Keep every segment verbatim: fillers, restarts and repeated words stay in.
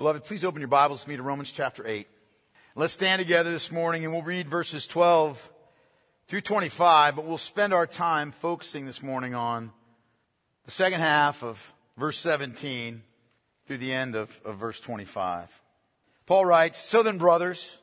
Beloved, please open your Bibles with me to Romans chapter eight. Let's stand together this morning and we'll read verses twelve through twenty-five, but we'll spend our time focusing this morning on the second half of verse seventeen through the end of, of verse twenty-five. Paul writes, "So then, brothers,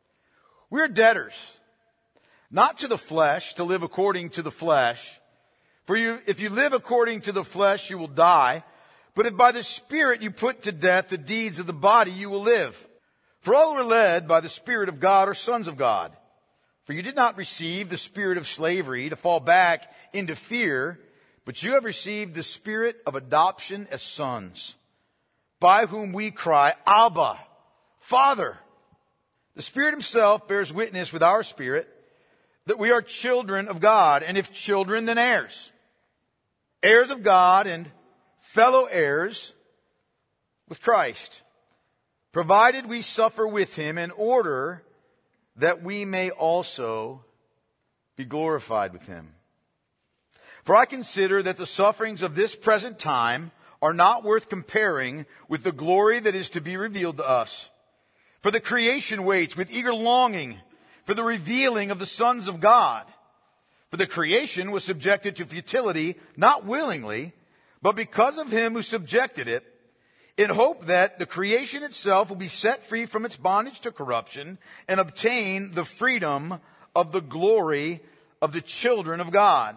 we are debtors, not to the flesh, to live according to the flesh. For you, if you live according to the flesh, you will die. But if by the Spirit you put to death the deeds of the body, you will live. For all who are led by the Spirit of God are sons of God. For you did not receive the spirit of slavery to fall back into fear, but you have received the Spirit of adoption as sons, by whom we cry, Abba, Father. The Spirit himself bears witness with our spirit that we are children of God, and if children, then heirs. Heirs of God and fellow heirs with Christ, provided we suffer with him in order that we may also be glorified with him. For I consider that the sufferings of this present time are not worth comparing with the glory that is to be revealed to us. For the creation waits with eager longing for the revealing of the sons of God. For the creation was subjected to futility, not willingly, but because of him who subjected it, in hope that the creation itself will be set free from its bondage to corruption and obtain the freedom of the glory of the children of God.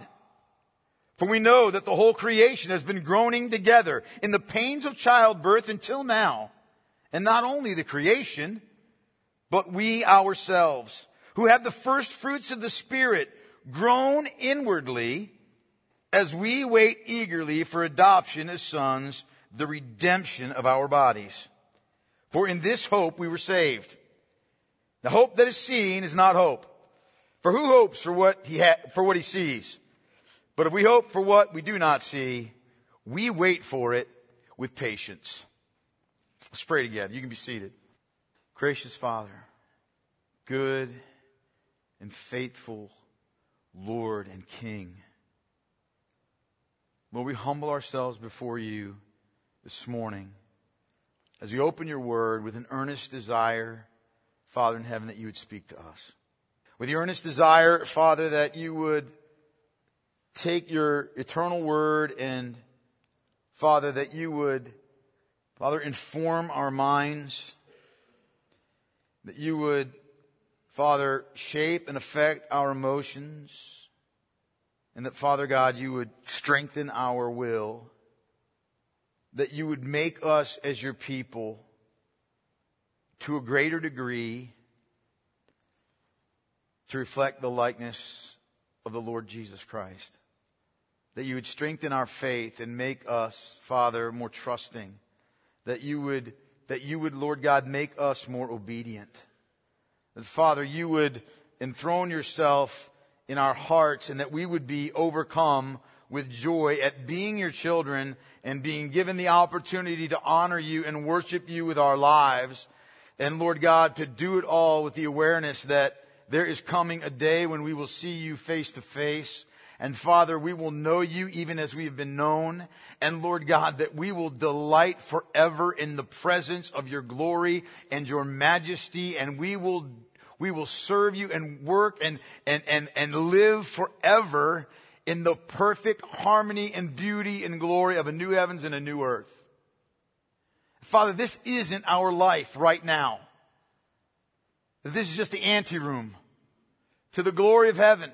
For we know that the whole creation has been groaning together in the pains of childbirth until now. And not only the creation, but we ourselves, who have the first fruits of the Spirit, groan inwardly as we wait eagerly for adoption as sons, the redemption of our bodies. For in this hope we were saved. The hope that is seen is not hope. For who hopes for what he ha- for what he sees? But if we hope for what we do not see, we wait for it with patience." Let's pray together. You can be seated. Gracious Father, good and faithful Lord and King, Lord, we humble ourselves before you this morning as we open your word with an earnest desire, Father in heaven, that you would speak to us. With the earnest desire, Father, that you would take your eternal word and, Father, that you would, Father, inform our minds, that you would, Father, shape and affect our emotions, and that, Father God, you would strengthen our will, that you would make us as your people to a greater degree to reflect the likeness of the Lord Jesus Christ, that you would strengthen our faith and make us, Father, more trusting, that you would, that you would, Lord God, make us more obedient, that, Father, you would enthrone yourself in our hearts, and that we would be overcome with joy at being your children and being given the opportunity to honor you and worship you with our lives. And Lord God, to do it all with the awareness that there is coming a day when we will see you face to face. And Father, we will know you even as we have been known. And Lord God, that we will delight forever in the presence of your glory and your majesty. And we will We will serve you and work and, and, and, and live forever in the perfect harmony and beauty and glory of a new heavens and a new earth. Father, this isn't our life right now. This is just the anteroom to the glory of heaven.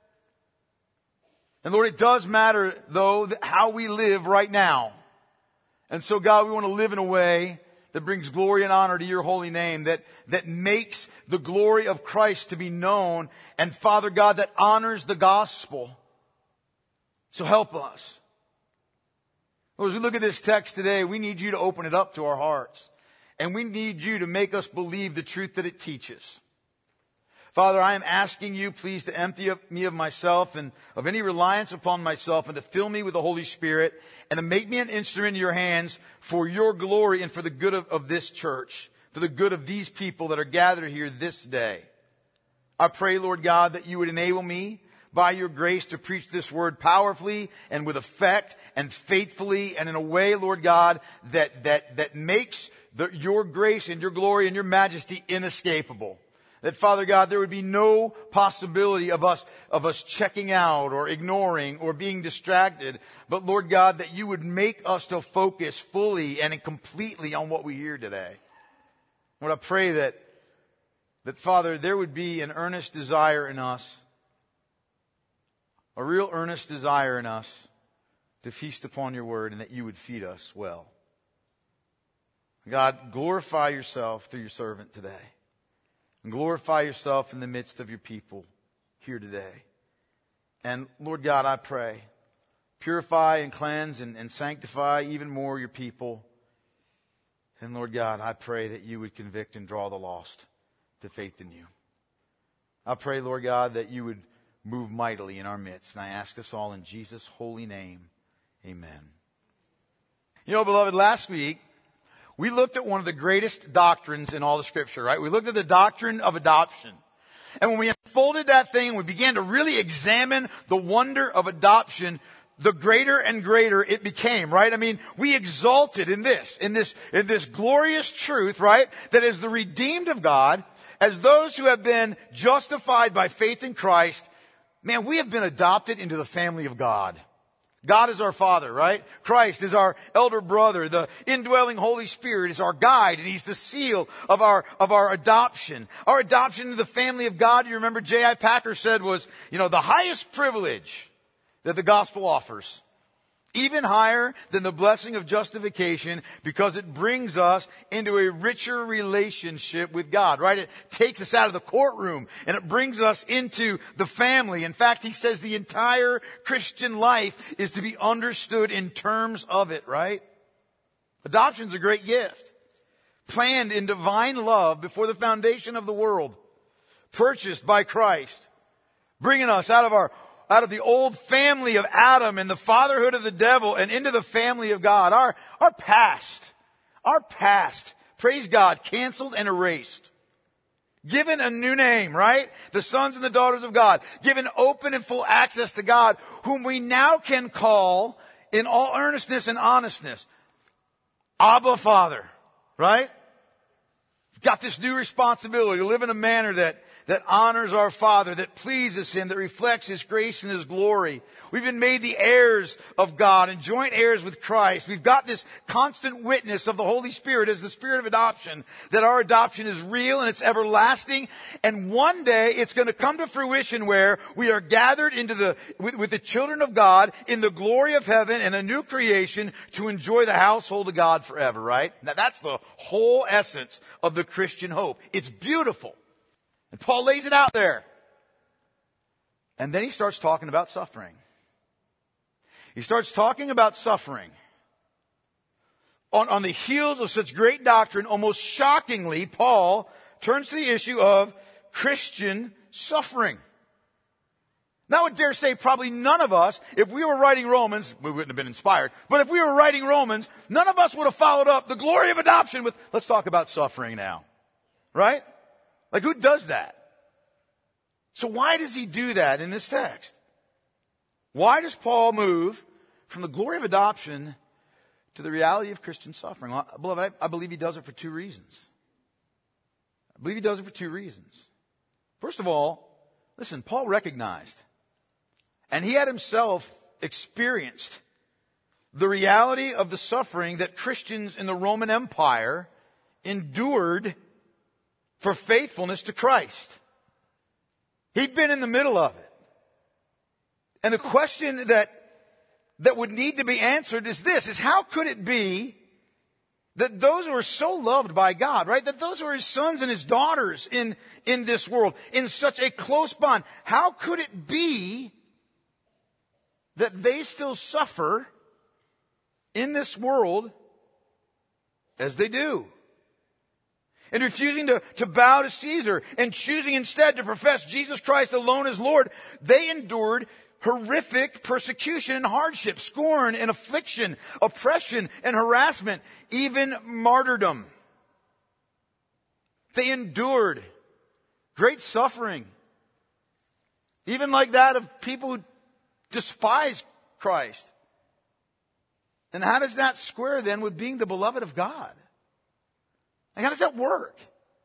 And Lord, it does matter, though, how we live right now. And so, God, we want to live in a way that brings glory and honor to your holy name, that, that makes the glory of Christ to be known, and Father God, that honors the gospel. So help us. Lord, as we look at this text today, we need you to open it up to our hearts. And we need you to make us believe the truth that it teaches. Father, I am asking you, please, to empty me of myself and of any reliance upon myself, and to fill me with the Holy Spirit, and to make me an instrument in your hands for your glory and for the good of, of this church, for the good of these people that are gathered here this day. I pray, Lord God, that you would enable me by your grace to preach this word powerfully and with effect and faithfully and in a way, Lord God, that, that, that makes the, your grace and your glory and your majesty inescapable. That, Father God, there would be no possibility of us, of us checking out or ignoring or being distracted. But Lord God, that you would make us to focus fully and completely on what we hear today. Lord, I pray that, that Father, there would be an earnest desire in us, a real earnest desire in us to feast upon your word, and that you would feed us well. God, glorify yourself through your servant today. And glorify yourself in the midst of your people here today. And Lord God, I pray, purify and cleanse and, and sanctify even more your people. And Lord God, I pray that you would convict and draw the lost to faith in you. I pray, Lord God, that you would move mightily in our midst. And I ask this all in Jesus' holy name. Amen. You know, beloved, last week, we looked at one of the greatest doctrines in all the Scripture, right? We looked at the doctrine of adoption. And when we unfolded that thing, we began to really examine the wonder of adoption, the greater and greater it became, right? I mean, we exalted in this, in this, in this glorious truth, right? That as the redeemed of God, as those who have been justified by faith in Christ, man, we have been adopted into the family of God. God is our Father, right? Christ is our elder brother. The indwelling Holy Spirit is our guide, and He's the seal of our, of our adoption. Our adoption into the family of God, you remember J I Packer said, was, you know, the highest privilege that the gospel offers. Even higher than the blessing of justification, because it brings us into a richer relationship with God, right? It takes us out of the courtroom and it brings us into the family. In fact, he says the entire Christian life is to be understood in terms of it, right? Adoption's a great gift. Planned in divine love before the foundation of the world. Purchased by Christ. Bringing us out of our out of the old family of Adam and the fatherhood of the devil and into the family of God. Our, our past, our past, praise God, canceled and erased. Given a new name, right? The sons and the daughters of God. Given open and full access to God, whom we now can call in all earnestness and honestness, Abba Father, right? We've got this new responsibility to live in a manner that that honors our Father, that pleases Him, that reflects His grace and His glory. We've been made the heirs of God and joint heirs with Christ. We've got this constant witness of the Holy Spirit as the Spirit of adoption, that our adoption is real and it's everlasting. And one day it's going to come to fruition where we are gathered into the, with, with the children of God in the glory of heaven and a new creation to enjoy the household of God forever, right? Now that's the whole essence of the Christian hope. It's beautiful. And Paul lays it out there. And then he starts talking about suffering. He starts talking about suffering. On, on the heels of such great doctrine, almost shockingly, Paul turns to the issue of Christian suffering. Now I would dare say probably none of us, if we were writing Romans, we wouldn't have been inspired, but if we were writing Romans, none of us would have followed up the glory of adoption with, let's talk about suffering now. Right? Like, who does that? So why does he do that in this text? Why does Paul move from the glory of adoption to the reality of Christian suffering? Well, beloved, I, I believe he does it for two reasons. I believe he does it for two reasons. First of all, listen, Paul recognized, and he had himself experienced, the reality of the suffering that Christians in the Roman Empire endured for faithfulness to Christ. He'd been in the middle of it. And the question that, that would need to be answered is this, is how could it be that those who are so loved by God, right, that those who are His sons and His daughters in, in this world, in such a close bond, how could it be that they still suffer in this world as they do? And refusing to, to bow to Caesar and choosing instead to profess Jesus Christ alone as Lord, they endured horrific persecution and hardship, scorn and affliction, oppression and harassment, even martyrdom. They endured great suffering, even like that of people who despise Christ. And how does that square then with being the beloved of God? Like, how does that work?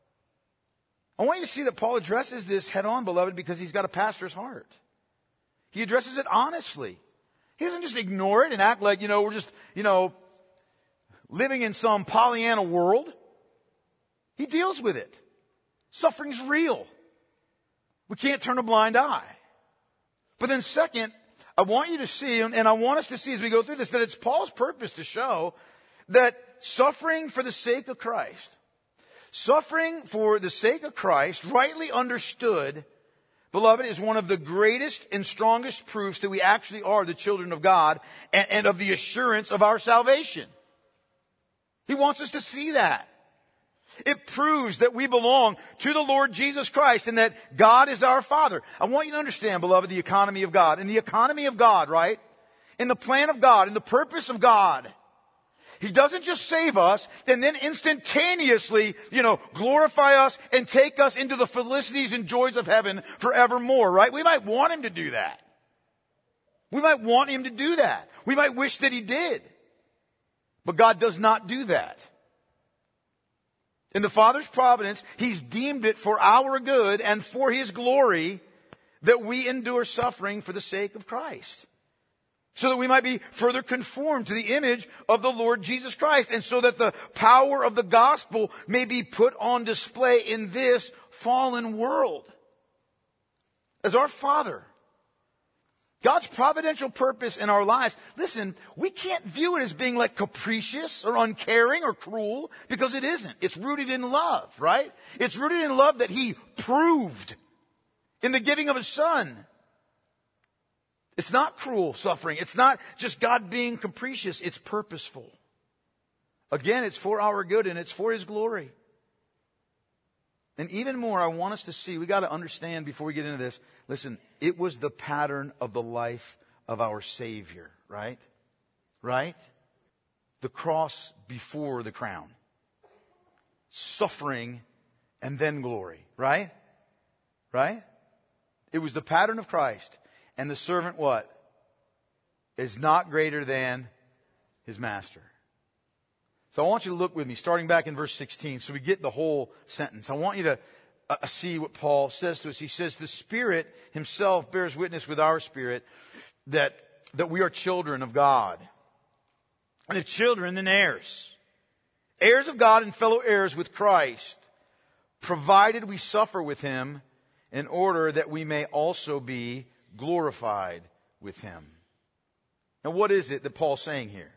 I want you to see that Paul addresses this head on, beloved, because he's got a pastor's heart. He addresses it honestly. He doesn't just ignore it and act like, you know, we're just, you know, living in some Pollyanna world. He deals with it. Suffering's real. We can't turn a blind eye. But then second, I want you to see, and I want us to see as we go through this, that it's Paul's purpose to show that suffering for the sake of Christ, suffering for the sake of Christ, rightly understood, beloved, is one of the greatest and strongest proofs that we actually are the children of God and, and of the assurance of our salvation. He wants us to see that. It proves that we belong to the Lord Jesus Christ and that God is our Father. I want you to understand, beloved, the economy of God. In the economy of God, right? In the plan of God, in the purpose of God, He doesn't just save us and then instantaneously, you know, glorify us and take us into the felicities and joys of heaven forevermore, right? We might want Him to do that. We might want Him to do that. We might wish that He did. But God does not do that. In the Father's providence, He's deemed it for our good and for His glory that we endure suffering for the sake of Christ, so that we might be further conformed to the image of the Lord Jesus Christ, and so that the power of the gospel may be put on display in this fallen world. As our Father, God's providential purpose in our lives, listen, we can't view it as being like capricious or uncaring or cruel, because it isn't. It's rooted in love, right? It's rooted in love that He proved in the giving of His Son. It's not cruel suffering. It's not just God being capricious. It's purposeful. Again, it's for our good and it's for His glory. And even more, I want us to see, we got to understand before we get into this, listen, it was the pattern of the life of our Savior, right? Right? The cross before the crown. Suffering and then glory, right? Right? It was the pattern of Christ. And the servant what? Is not greater than his master. So I want you to look with me, starting back in verse sixteen, so we get the whole sentence. I want you to uh, see what Paul says to us. He says, the Spirit Himself bears witness with our spirit that, that we are children of God. And if children, then heirs. Heirs of God and fellow heirs with Christ, provided we suffer with Him in order that we may also be glorified with Him. Now, what is it that Paul's saying here?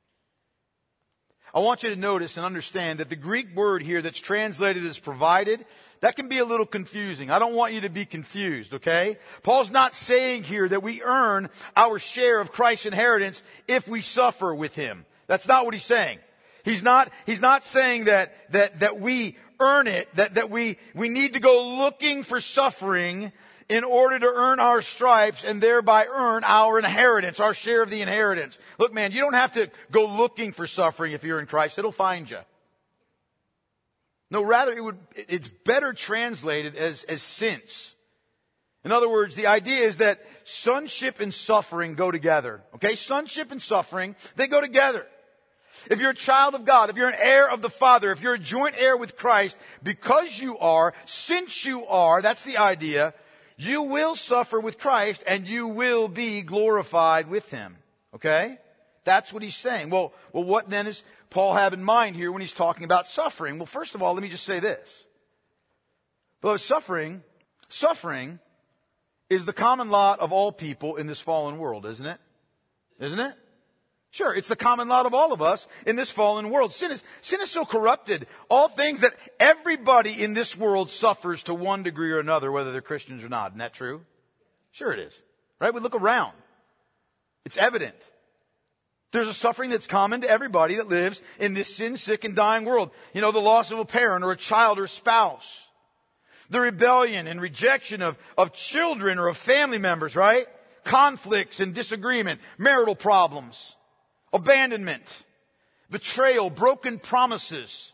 I want you to notice and understand that the Greek word here that's translated as provided, that can be a little confusing. I don't want you to be confused, okay? Paul's not saying here that we earn our share of Christ's inheritance if we suffer with Him. That's not what he's saying. He's not, he's not saying that, that, that we earn it, that, that we, we need to go looking for suffering in order to earn our stripes and thereby earn our inheritance, our share of the inheritance. Look, man, you don't have to go looking for suffering if you're in Christ. It'll find you. No, rather, it would, it's better translated as, as since. In other words, the idea is that sonship and suffering go together. Okay? Sonship and suffering, they go together. If you're a child of God, if you're an heir of the Father, if you're a joint heir with Christ, because you are, since you are, that's the idea, you will suffer with Christ and you will be glorified with Him. Okay? That's what he's saying. Well, well, what then does Paul have in mind here when he's talking about suffering? Well, first of all, let me just say this. Beloved, suffering, suffering is the common lot of all people in this fallen world, isn't it? Isn't it? Sure, it's the common lot of all of us in this fallen world. Sin is, sin is so corrupted. All things that everybody in this world suffers to one degree or another, whether they're Christians or not. Isn't that true? Sure it is. Right? We look around. It's evident. There's a suffering that's common to everybody that lives in this sin-sick and dying world. You know, the loss of a parent or a child or a spouse. The rebellion and rejection of, of children or of family members, right? Conflicts and disagreement. Marital problems. Abandonment, betrayal, broken promises,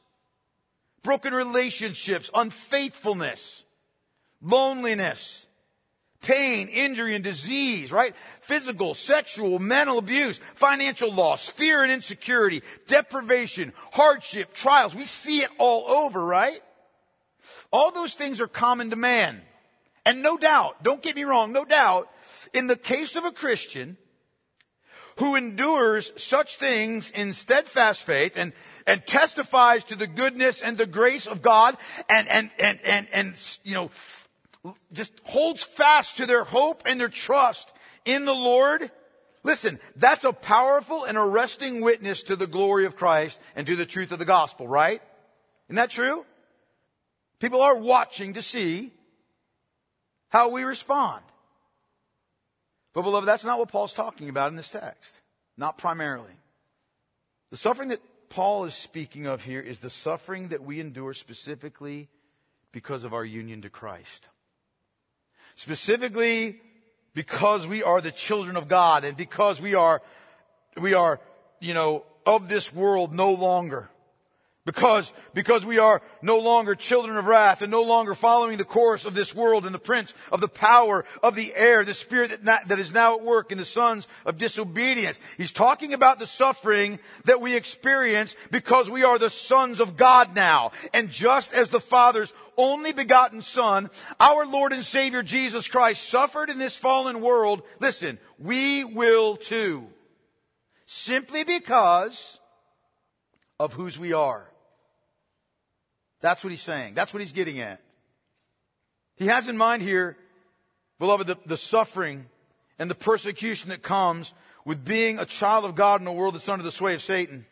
broken relationships, unfaithfulness, loneliness, pain, injury, and disease, right? Physical, sexual, mental abuse, financial loss, fear and insecurity, deprivation, hardship, trials. We see it all over, right? All those things are common to man. And no doubt, don't get me wrong, no doubt, in the case of a Christian who endures such things in steadfast faith and, and testifies to the goodness and the grace of God and, and, and, and, and, you know, just holds fast to their hope and their trust in the Lord. Listen, that's a powerful and arresting witness to the glory of Christ and to the truth of the gospel, right? Isn't that true? People are watching to see how we respond. But beloved, that's not what Paul's talking about in this text. Not primarily. The suffering that Paul is speaking of here is the suffering that we endure specifically because of our union to Christ. Specifically because we are the children of God and because we are, we are, you know, of this world no longer. Because, because we are no longer children of wrath and no longer following the course of this world and the prince of the power of the air, the spirit that, not, that is now at work in the sons of disobedience. He's talking about the suffering that we experience because we are the sons of God now. And just as the Father's only begotten Son, our Lord and Savior Jesus Christ, suffered in this fallen world, listen, we will too. Simply because of whose we are. That's what he's saying. That's what he's getting at. He has in mind here, beloved, the, the suffering and the persecution that comes with being a child of God in a world that's under the sway of Satan.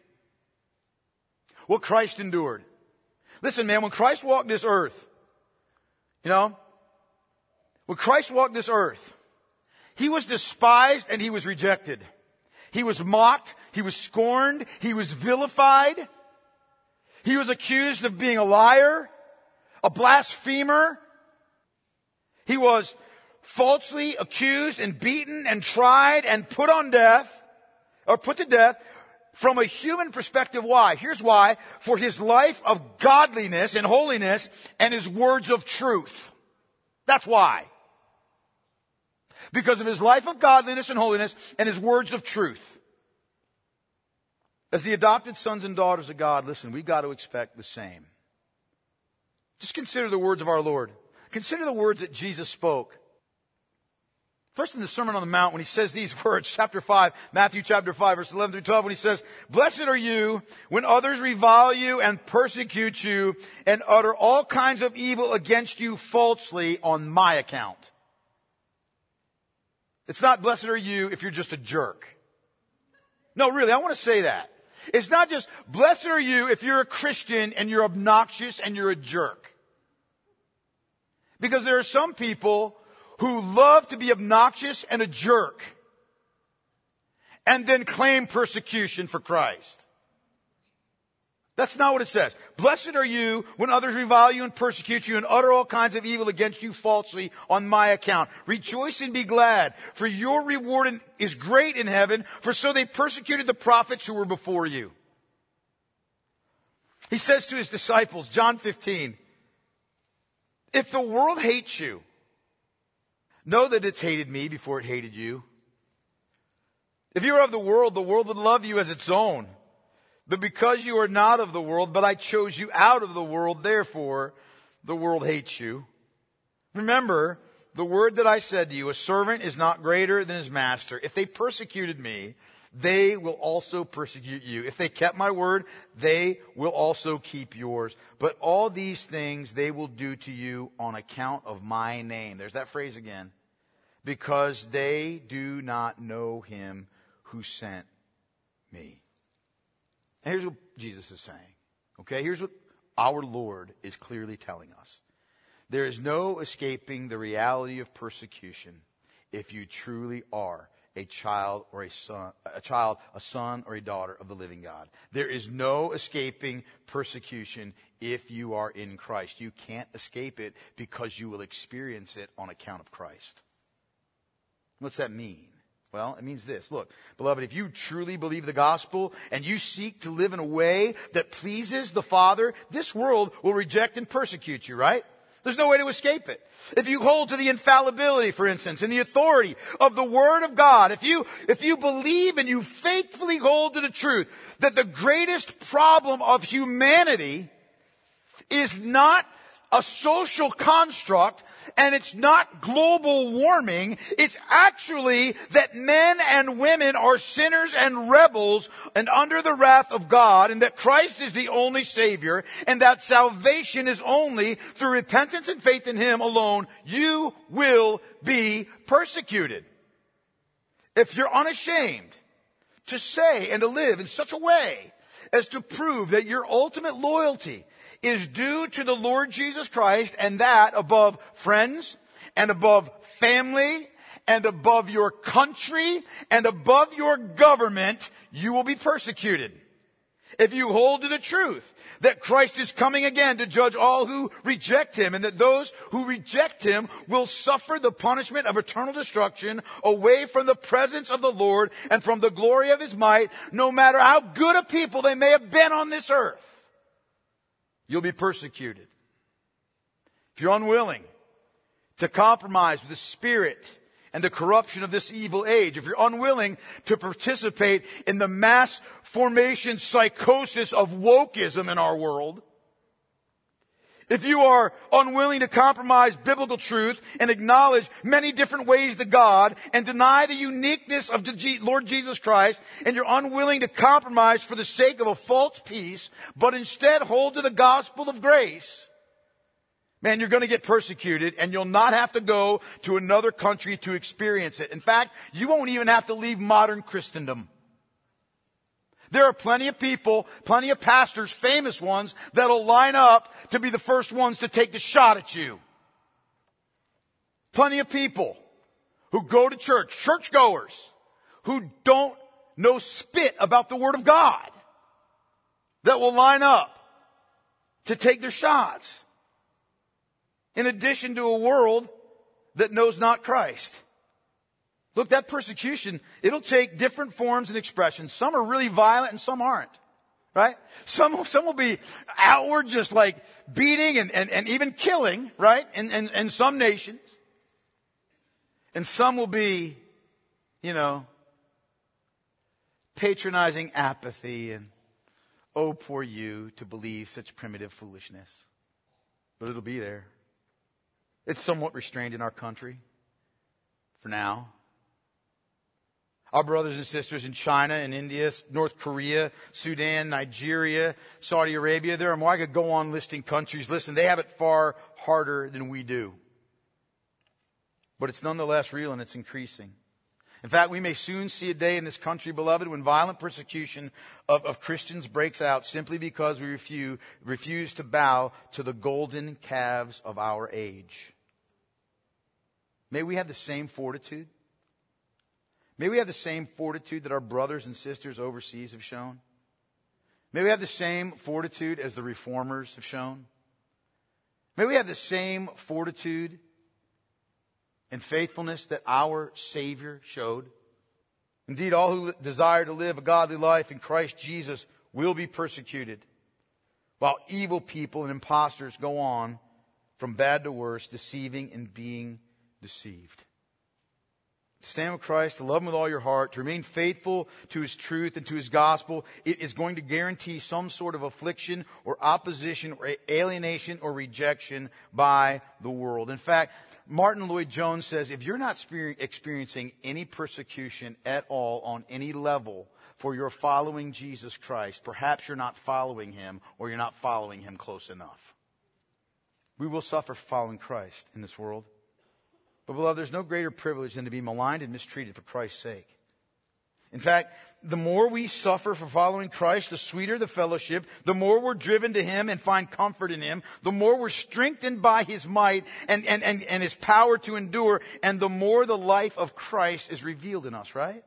What Christ endured. Listen, man, when Christ walked this earth, you know, when Christ walked this earth, he was despised and he was rejected. He was mocked, he was scorned, he was vilified. He was accused of being a liar, a blasphemer. He was falsely accused and beaten and tried and put on death, or put to death. From a human perspective, why? Here's why. For his life of godliness and holiness and his words of truth. That's why. Because of his life of godliness and holiness and his words of truth. As the adopted sons and daughters of God, listen, we've got to expect the same. Just consider the words of our Lord. Consider the words that Jesus spoke. First in the Sermon on the Mount, when he says these words, chapter five, Matthew chapter five, verse eleven through twelve, when he says, "Blessed are you when others revile you and persecute you and utter all kinds of evil against you falsely on my account." It's not blessed are you if you're just a jerk. No, really, I want to say that. It's not just, blessed are you if you're a Christian and you're obnoxious and you're a jerk. Because there are some people who love to be obnoxious and a jerk and then claim persecution for Christ. That's not what it says. Blessed are you when others revile you and persecute you and utter all kinds of evil against you falsely on my account. Rejoice and be glad, for your reward is great in heaven, for so they persecuted the prophets who were before you. He says to his disciples, John fifteen, if the world hates you, know that it's hated me before it hated you. If you were of the world, the world would love you as its own. But because you are not of the world, but I chose you out of the world, therefore the world hates you. Remember the word that I said to you, a servant is not greater than his master. If they persecuted me, they will also persecute you. If they kept my word, they will also keep yours. But all these things they will do to you on account of my name. There's that phrase again. Because they do not know him who sent me. And here's what Jesus is saying. Okay, here's what our Lord is clearly telling us. There is no escaping the reality of persecution if you truly are a child or a son, a child, a son or a daughter of the living God. There is no escaping persecution if you are in Christ. You can't escape it because you will experience it on account of Christ. What's that mean? Well, it means this. Look, beloved, if you truly believe the gospel and you seek to live in a way that pleases the Father, this world will reject and persecute you, right? There's no way to escape it. If you hold to the infallibility, for instance, and the authority of the Word of God, if you, if you believe and you faithfully hold to the truth that the greatest problem of humanity is not a social construct, and it's not global warming. It's actually that men and women are sinners and rebels and under the wrath of God, and that Christ is the only Savior, and that salvation is only through repentance and faith in Him alone. You will be persecuted. If you're unashamed to say and to live in such a way as to prove that your ultimate loyalty is due to the Lord Jesus Christ, and that above friends and above family and above your country and above your government, you will be persecuted. If you hold to the truth that Christ is coming again to judge all who reject Him, and that those who reject Him will suffer the punishment of eternal destruction away from the presence of the Lord and from the glory of His might, no matter how good a people they may have been on this earth, you'll be persecuted. If you're unwilling to compromise with the spirit and the corruption of this evil age, if you're unwilling to participate in the mass formation psychosis of wokeism in our world, if you are unwilling to compromise biblical truth and acknowledge many different ways to God and deny the uniqueness of the Lord Jesus Christ, and you're unwilling to compromise for the sake of a false peace, but instead hold to the gospel of grace, man, you're going to get persecuted, and you'll not have to go to another country to experience it. In fact, you won't even have to leave modern Christendom. There are plenty of people, plenty of pastors, famous ones, that'll line up to be the first ones to take the shot at you. Plenty of people who go to church, churchgoers, who don't know spit about the Word of God, that will line up to take their shots. In addition to a world that knows not Christ. Look, that persecution, it'll take different forms and expressions. Some are really violent and some aren't. Right? Some, some will be outward, just like beating and, and, and even killing, right? In, in, in some nations. And some will be, you know, patronizing apathy and, oh, poor you to believe such primitive foolishness. But it'll be there. It's somewhat restrained in our country for now. Our brothers and sisters in China and India, North Korea, Sudan, Nigeria, Saudi Arabia, there are more. I could go on listing countries. Listen, they have it far harder than we do. But it's nonetheless real, and it's increasing. In fact, we may soon see a day in this country, beloved, when violent persecution of, of Christians breaks out simply because we refuse, refuse to bow to the golden calves of our age. May we have the same fortitude. May we have the same fortitude that our brothers and sisters overseas have shown. May we have the same fortitude as the reformers have shown. May we have the same fortitude and faithfulness that our Savior showed. Indeed, all who desire to live a godly life in Christ Jesus will be persecuted, while evil people and impostors go on from bad to worse, deceiving and being deceived. To stand with Christ, to love Him with all your heart, to remain faithful to His truth and to His gospel, it is going to guarantee some sort of affliction or opposition or alienation or rejection by the world. In fact, Martin Lloyd-Jones says, if you're not experiencing any persecution at all on any level for your following Jesus Christ, perhaps you're not following Him, or you're not following Him close enough. We will suffer for following Christ in this world. But beloved, there's no greater privilege than to be maligned and mistreated for Christ's sake. In fact, the more we suffer for following Christ, the sweeter the fellowship, the more we're driven to Him and find comfort in Him, the more we're strengthened by His might and, and, and, and His power to endure, and the more the life of Christ is revealed in us, right?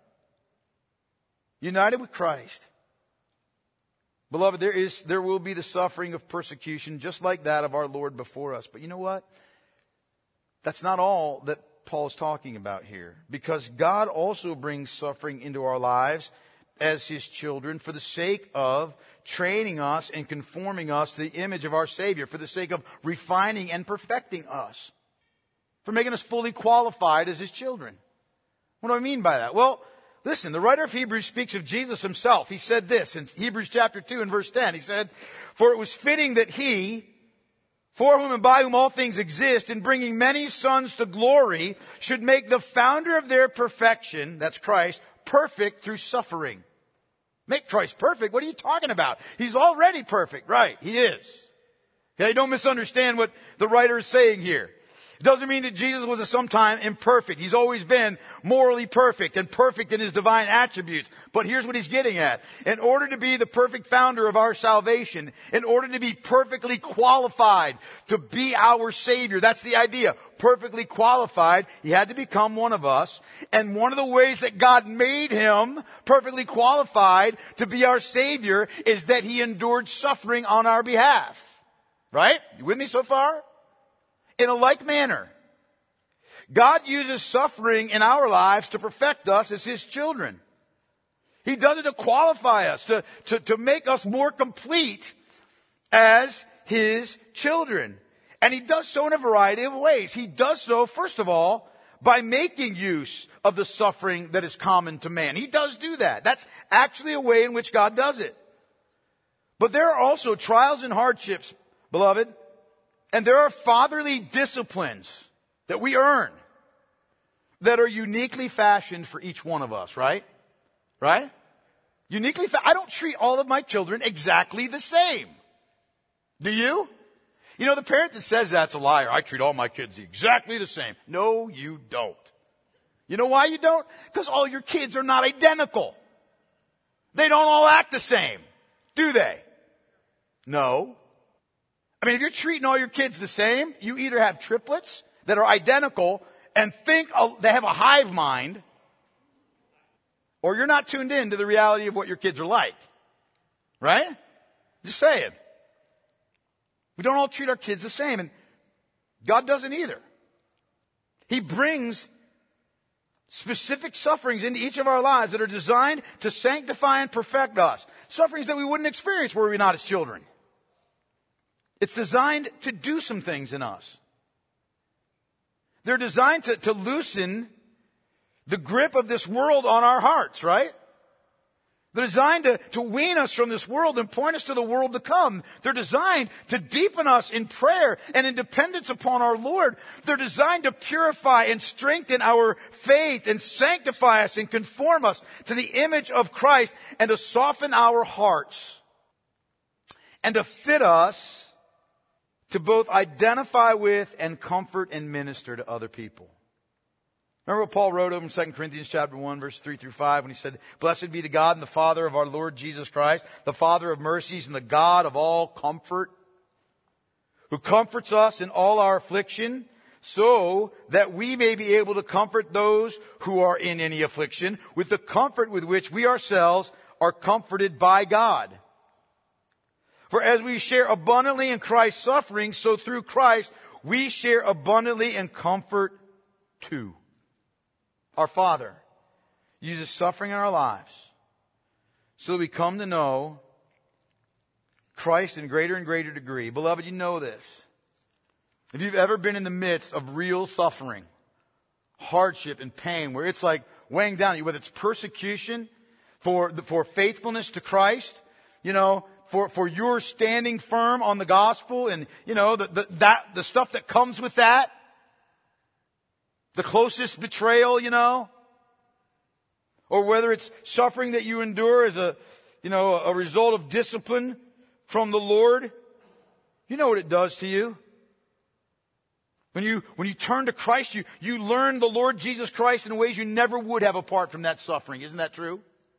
United with Christ. Beloved, there is, there will be the suffering of persecution just like that of our Lord before us. But you know what? That's not all that Paul is talking about here. Because God also brings suffering into our lives as His children for the sake of training us and conforming us to the image of our Savior, for the sake of refining and perfecting us, for making us fully qualified as His children. What do I mean by that? Well, listen, the writer of Hebrews speaks of Jesus Himself. He said this in Hebrews chapter two and verse ten. He said, "For it was fitting that He, for whom and by whom all things exist, in bringing many sons to glory, should make the founder of their perfection," that's Christ, "perfect through suffering." Make Christ perfect? What are you talking about? He's already perfect. Right, He is. Okay, don't misunderstand what the writer is saying here. It doesn't mean that Jesus was at some time imperfect. He's always been morally perfect and perfect in His divine attributes. But here's what He's getting at. In order to be the perfect founder of our salvation, in order to be perfectly qualified to be our Savior, that's the idea, perfectly qualified, He had to become one of us. And one of the ways that God made Him perfectly qualified to be our Savior is that He endured suffering on our behalf. Right? You with me so far? In a like manner, God uses suffering in our lives to perfect us as His children. He does it to qualify us, to, to, to make us more complete as His children. And He does so in a variety of ways. He does so, first of all, by making use of the suffering that is common to man. He does do that. That's actually a way in which God does it. But there are also trials and hardships, beloved. And there are fatherly disciplines that we earn that are uniquely fashioned for each one of us, right? Right? Uniquely fa- I don't treat all of my children exactly the same. Do you? You know, the parent that says that's a liar. I treat all my kids exactly the same. No, you don't. You know why you don't? Because all your kids are not identical. They don't all act the same, do they? No. I mean, if you're treating all your kids the same, you either have triplets that are identical and think they have a hive mind, or you're not tuned in to the reality of what your kids are like. Right? Just saying. We don't all treat our kids the same, and God doesn't either. He brings specific sufferings into each of our lives that are designed to sanctify and perfect us. Sufferings that we wouldn't experience were we not His children. It's designed to do some things in us. They're designed to, to loosen the grip of this world on our hearts, right? They're designed to, to wean us from this world and point us to the world to come. They're designed to deepen us in prayer and in dependence upon our Lord. They're designed to purify and strengthen our faith and sanctify us and conform us to the image of Christ and to soften our hearts and to fit us to both identify with and comfort and minister to other people. Remember what Paul wrote over in Second Corinthians chapter one, verse three through five, when he said, "Blessed be the God and the Father of our Lord Jesus Christ, the Father of mercies and the God of all comfort, who comforts us in all our affliction, so that we may be able to comfort those who are in any affliction with the comfort with which we ourselves are comforted by God. For as we share abundantly in Christ's suffering, so through Christ we share abundantly in comfort too." Our Father uses suffering in our lives so that we come to know Christ in greater and greater degree. Beloved, you know this. If you've ever been in the midst of real suffering, hardship and pain, where it's like weighing down you, whether it's persecution for, for faithfulness to Christ, you know, for, for your standing firm on the gospel and, you know, the, the, that, the stuff that comes with that. The closest betrayal, you know. Or whether it's suffering that you endure as a, you know, a result of discipline from the Lord. You know what it does to you. When you, when you turn to Christ, you, you learn the Lord Jesus Christ in ways you never would have apart from that suffering. Isn't that true?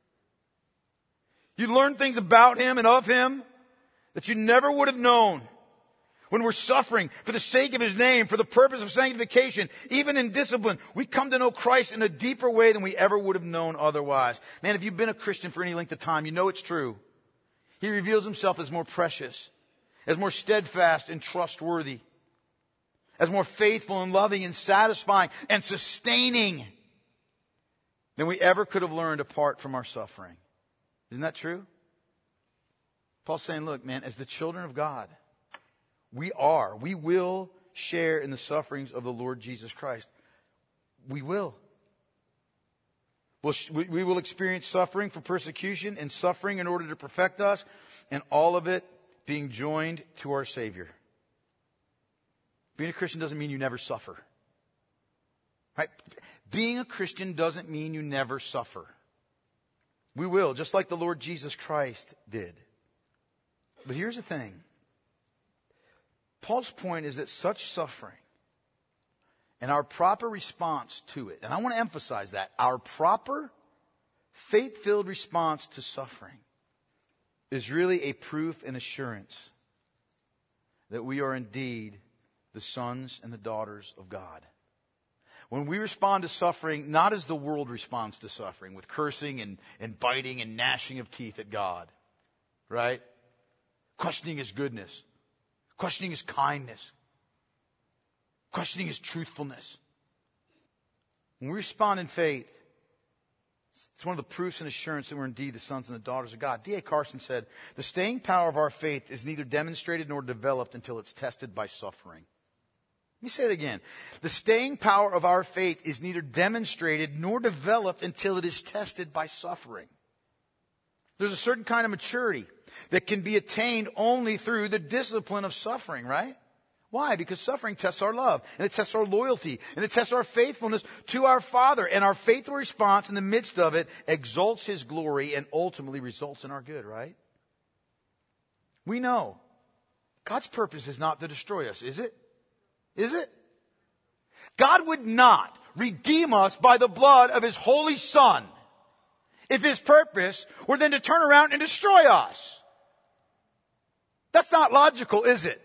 You learn things about Him and of Him that you never would have known. When we're suffering for the sake of His name, for the purpose of sanctification, even in discipline, we come to know Christ in a deeper way than we ever would have known otherwise. Man, if you've been a Christian for any length of time, you know it's true. He reveals Himself as more precious, as more steadfast and trustworthy, as more faithful and loving and satisfying and sustaining than we ever could have learned apart from our suffering. Isn't that true? Paul's saying, look, man, as the children of God, we are, we will share in the sufferings of the Lord Jesus Christ. We will. We'll we will experience suffering for persecution and suffering in order to perfect us, and all of it being joined to our Savior. Being a Christian doesn't mean you never suffer. Right? Being a Christian doesn't mean you never suffer. We will, just like the Lord Jesus Christ did. But here's the thing. Paul's point is that such suffering and our proper response to it, and I want to emphasize that, our proper faith-filled response to suffering is really a proof and assurance that we are indeed the sons and the daughters of God. When we respond to suffering, not as the world responds to suffering, with cursing and, and biting and gnashing of teeth at God, right? Questioning His goodness, questioning His kindness, questioning His truthfulness. When we respond in faith, it's one of the proofs and assurance that we're indeed the sons and the daughters of God. D A Carson said, the staying power of our faith is neither demonstrated nor developed until it's tested by suffering. Let me say it again. The staying power of our faith is neither demonstrated nor developed until it is tested by suffering. There's a certain kind of maturity that can be attained only through the discipline of suffering, right? Why? Because suffering tests our love, and it tests our loyalty, and it tests our faithfulness to our Father. And our faithful response in the midst of it exalts His glory and ultimately results in our good, right? We know God's purpose is not to destroy us, is it? Is it? God would not redeem us by the blood of His holy Son if His purpose were then to turn around and destroy us. That's not logical, is it?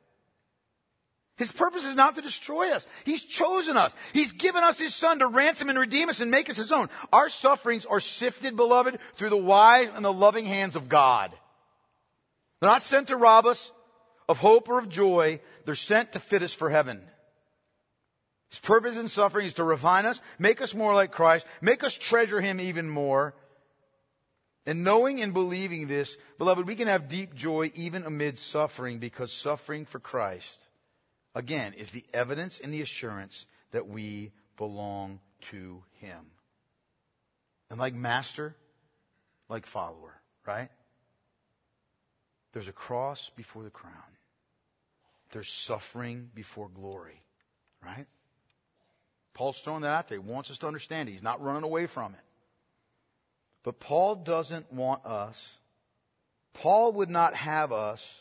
His purpose is not to destroy us. He's chosen us. He's given us His Son to ransom and redeem us and make us His own. Our sufferings are sifted, beloved, through the wise and the loving hands of God. They're not sent to rob us of hope or of joy. They're sent to fit us for heaven. His purpose in suffering is to refine us, make us more like Christ, make us treasure Him even more. And knowing and believing this, beloved, we can have deep joy even amid suffering, because suffering for Christ, again, is the evidence and the assurance that we belong to Him. And like master, like follower, right? There's a cross before the crown. There's suffering before glory, right? Paul's throwing that out there. He wants us to understand it. He's not running away from it. But Paul doesn't want us, Paul would not have us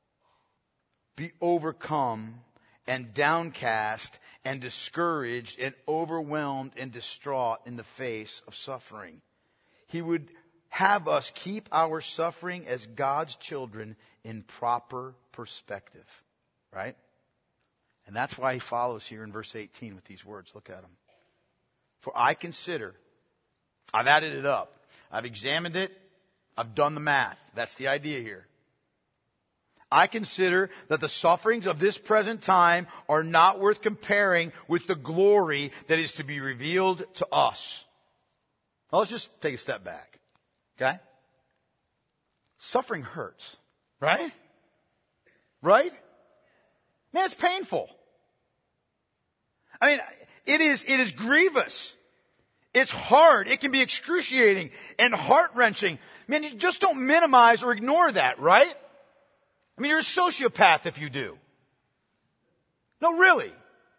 be overcome and downcast and discouraged and overwhelmed and distraught in the face of suffering. He would have us keep our suffering as God's children in proper perspective, right? And that's why he follows here in verse eighteen with these words. Look at them. For I consider, I've added it up. I've examined it. I've done the math. That's the idea here. I consider that the sufferings of this present time are not worth comparing with the glory that is to be revealed to us. Now let's just take a step back. Okay? Suffering hurts. Right? Right? Man, it's painful. I mean, it is, it is grievous. It's hard. It can be excruciating and heart-wrenching. Man, you just don't minimize or ignore that, right? I mean, you're a sociopath if you do. No, really.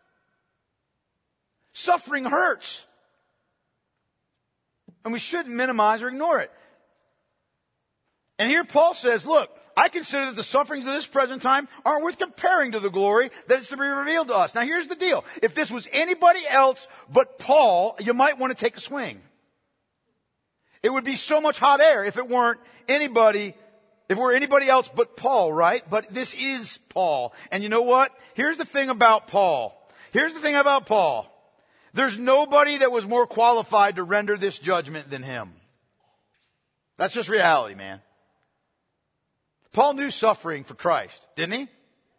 Suffering hurts. And we shouldn't minimize or ignore it. And here Paul says, look, I consider that the sufferings of this present time aren't worth comparing to the glory that is to be revealed to us. Now here's the deal. If this was anybody else but Paul, you might want to take a swing. It would be so much hot air if it weren't anybody, if it were anybody else but Paul, right? But this is Paul. And you know what? Here's the thing about Paul. Here's the thing about Paul. There's nobody that was more qualified to render this judgment than him. That's just reality, man. Paul knew suffering for Christ, didn't he?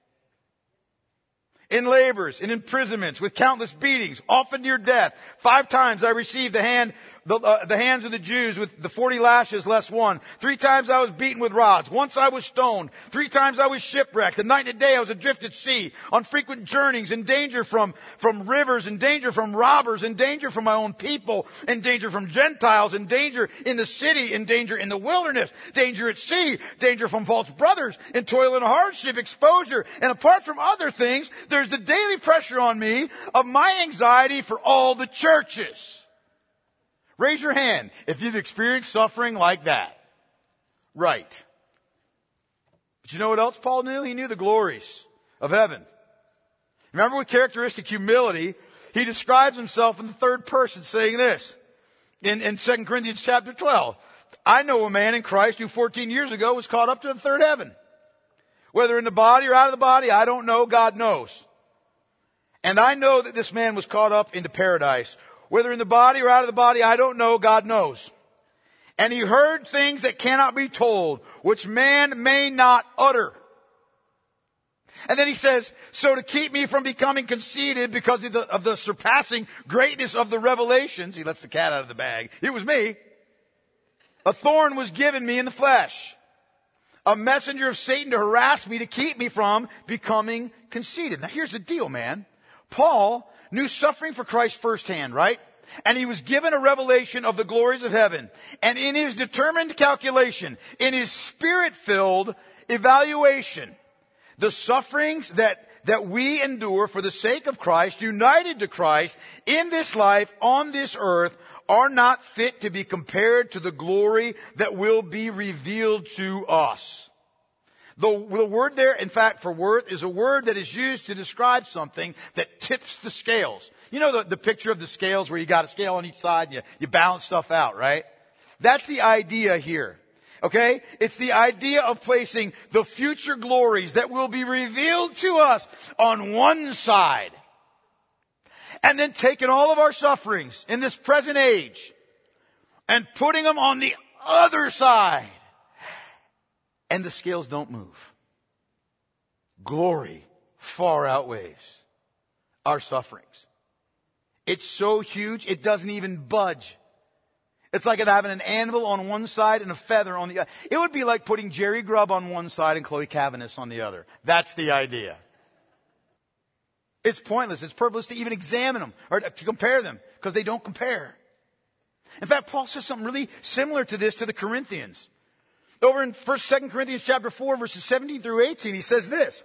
In labors, in imprisonments, with countless beatings, often near death. Five times I received the hand the, uh, the hands of the Jews with the forty lashes less one. Three times I was beaten with rods. Once I was stoned. Three times I was shipwrecked. The night and day I was adrift at sea, on frequent journeys, in danger from, from rivers, in danger from robbers, in danger from my own people, in danger from Gentiles, in danger in the city, in danger in the wilderness, danger at sea, danger from false brothers, in toil and hardship, exposure. And apart from other things, there's the daily pressure on me of my anxiety for all the churches. Raise your hand if you've experienced suffering like that. Right. But you know what else Paul knew? He knew the glories of heaven. Remember, with characteristic humility, he describes himself in the third person, saying this in, in Second Corinthians chapter twelve. I know a man in Christ who fourteen years ago was caught up to the third heaven. Whether in the body or out of the body, I don't know. God knows. And I know that this man was caught up into paradise. Whether in the body or out of the body, I don't know. God knows. And he heard things that cannot be told, which man may not utter. And then he says, so to keep me from becoming conceited because of the, of the surpassing greatness of the revelations, he lets the cat out of the bag. It was me. A thorn was given me in the flesh. A messenger of Satan to harass me, to keep me from becoming conceited. Now here's the deal, man. Paul knew suffering for Christ firsthand, right? And he was given a revelation of the glories of heaven. And in his determined calculation, in his spirit-filled evaluation, the sufferings that, that we endure for the sake of Christ, united to Christ, in this life, on this earth, are not fit to be compared to the glory that will be revealed to us. The, the word there, in fact, for worth, is a word that is used to describe something that tips the scales. You know the, the picture of the scales where you got a scale on each side and you, you balance stuff out, right? That's the idea here. Okay? It's the idea of placing the future glories that will be revealed to us on one side. And then taking all of our sufferings in this present age and putting them on the other side. And the scales don't move. Glory far outweighs our sufferings. It's so huge, it doesn't even budge. It's like having an anvil on one side and a feather on the other. It would be like putting Jerry Grubb on one side and Chloe Cavanis on the other. That's the idea. It's pointless. It's purposeless to even examine them or to compare them because they don't compare. In fact, Paul says something really similar to this to the Corinthians. Over in First, Second Corinthians chapter four, verses seventeen through eighteen, he says this.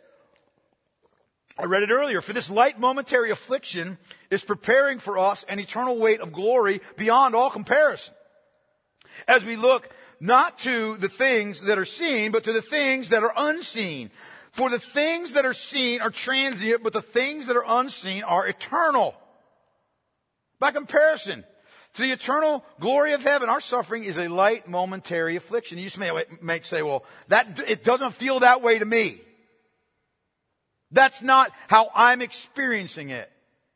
I read it earlier. For this light momentary affliction is preparing for us an eternal weight of glory beyond all comparison. As we look not to the things that are seen, but to the things that are unseen. For the things that are seen are transient, but the things that are unseen are eternal. By comparison to the eternal glory of heaven, our suffering is a light momentary affliction. You just may, may say, well, that, it doesn't feel that way to me. That's not how I'm experiencing it.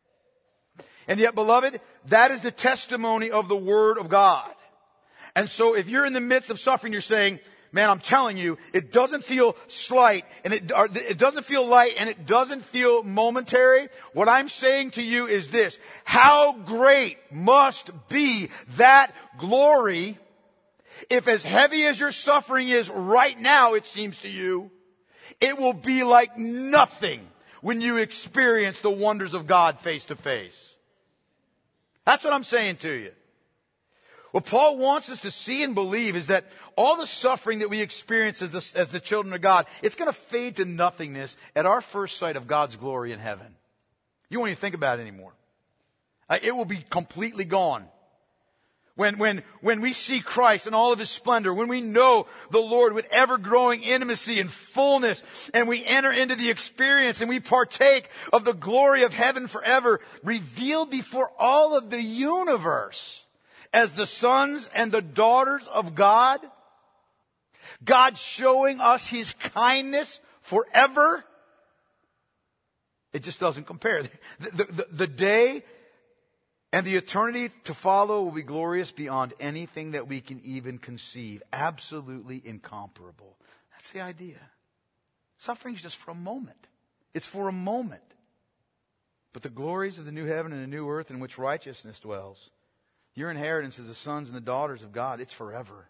And yet, beloved, that is the testimony of the Word of God. And so if you're in the midst of suffering, you're saying, man, I'm telling you, it doesn't feel slight, and it, it doesn't feel light, and it doesn't feel momentary. What I'm saying to you is this: how great must be that glory if, as heavy as your suffering is right now, it seems to you, it will be like nothing when you experience the wonders of God face to face. That's what I'm saying to you. What Paul wants us to see and believe is that all the suffering that we experience as the, as the children of God, it's going to fade to nothingness at our first sight of God's glory in heaven. You won't even think about it anymore. Uh, it will be completely gone. When, when, when we see Christ in all of His splendor, when we know the Lord with ever-growing intimacy and fullness, and we enter into the experience and we partake of the glory of heaven forever, revealed before all of the universe as the sons and the daughters of God, God showing us His kindness forever, it just doesn't compare. The, the, the, the day and the eternity to follow will be glorious beyond anything that we can even conceive. Absolutely incomparable. That's the idea. Suffering is just for a moment. It's for a moment. But the glories of the new heaven and the new earth in which righteousness dwells, Your inheritance is the sons and the daughters of God. It's forever.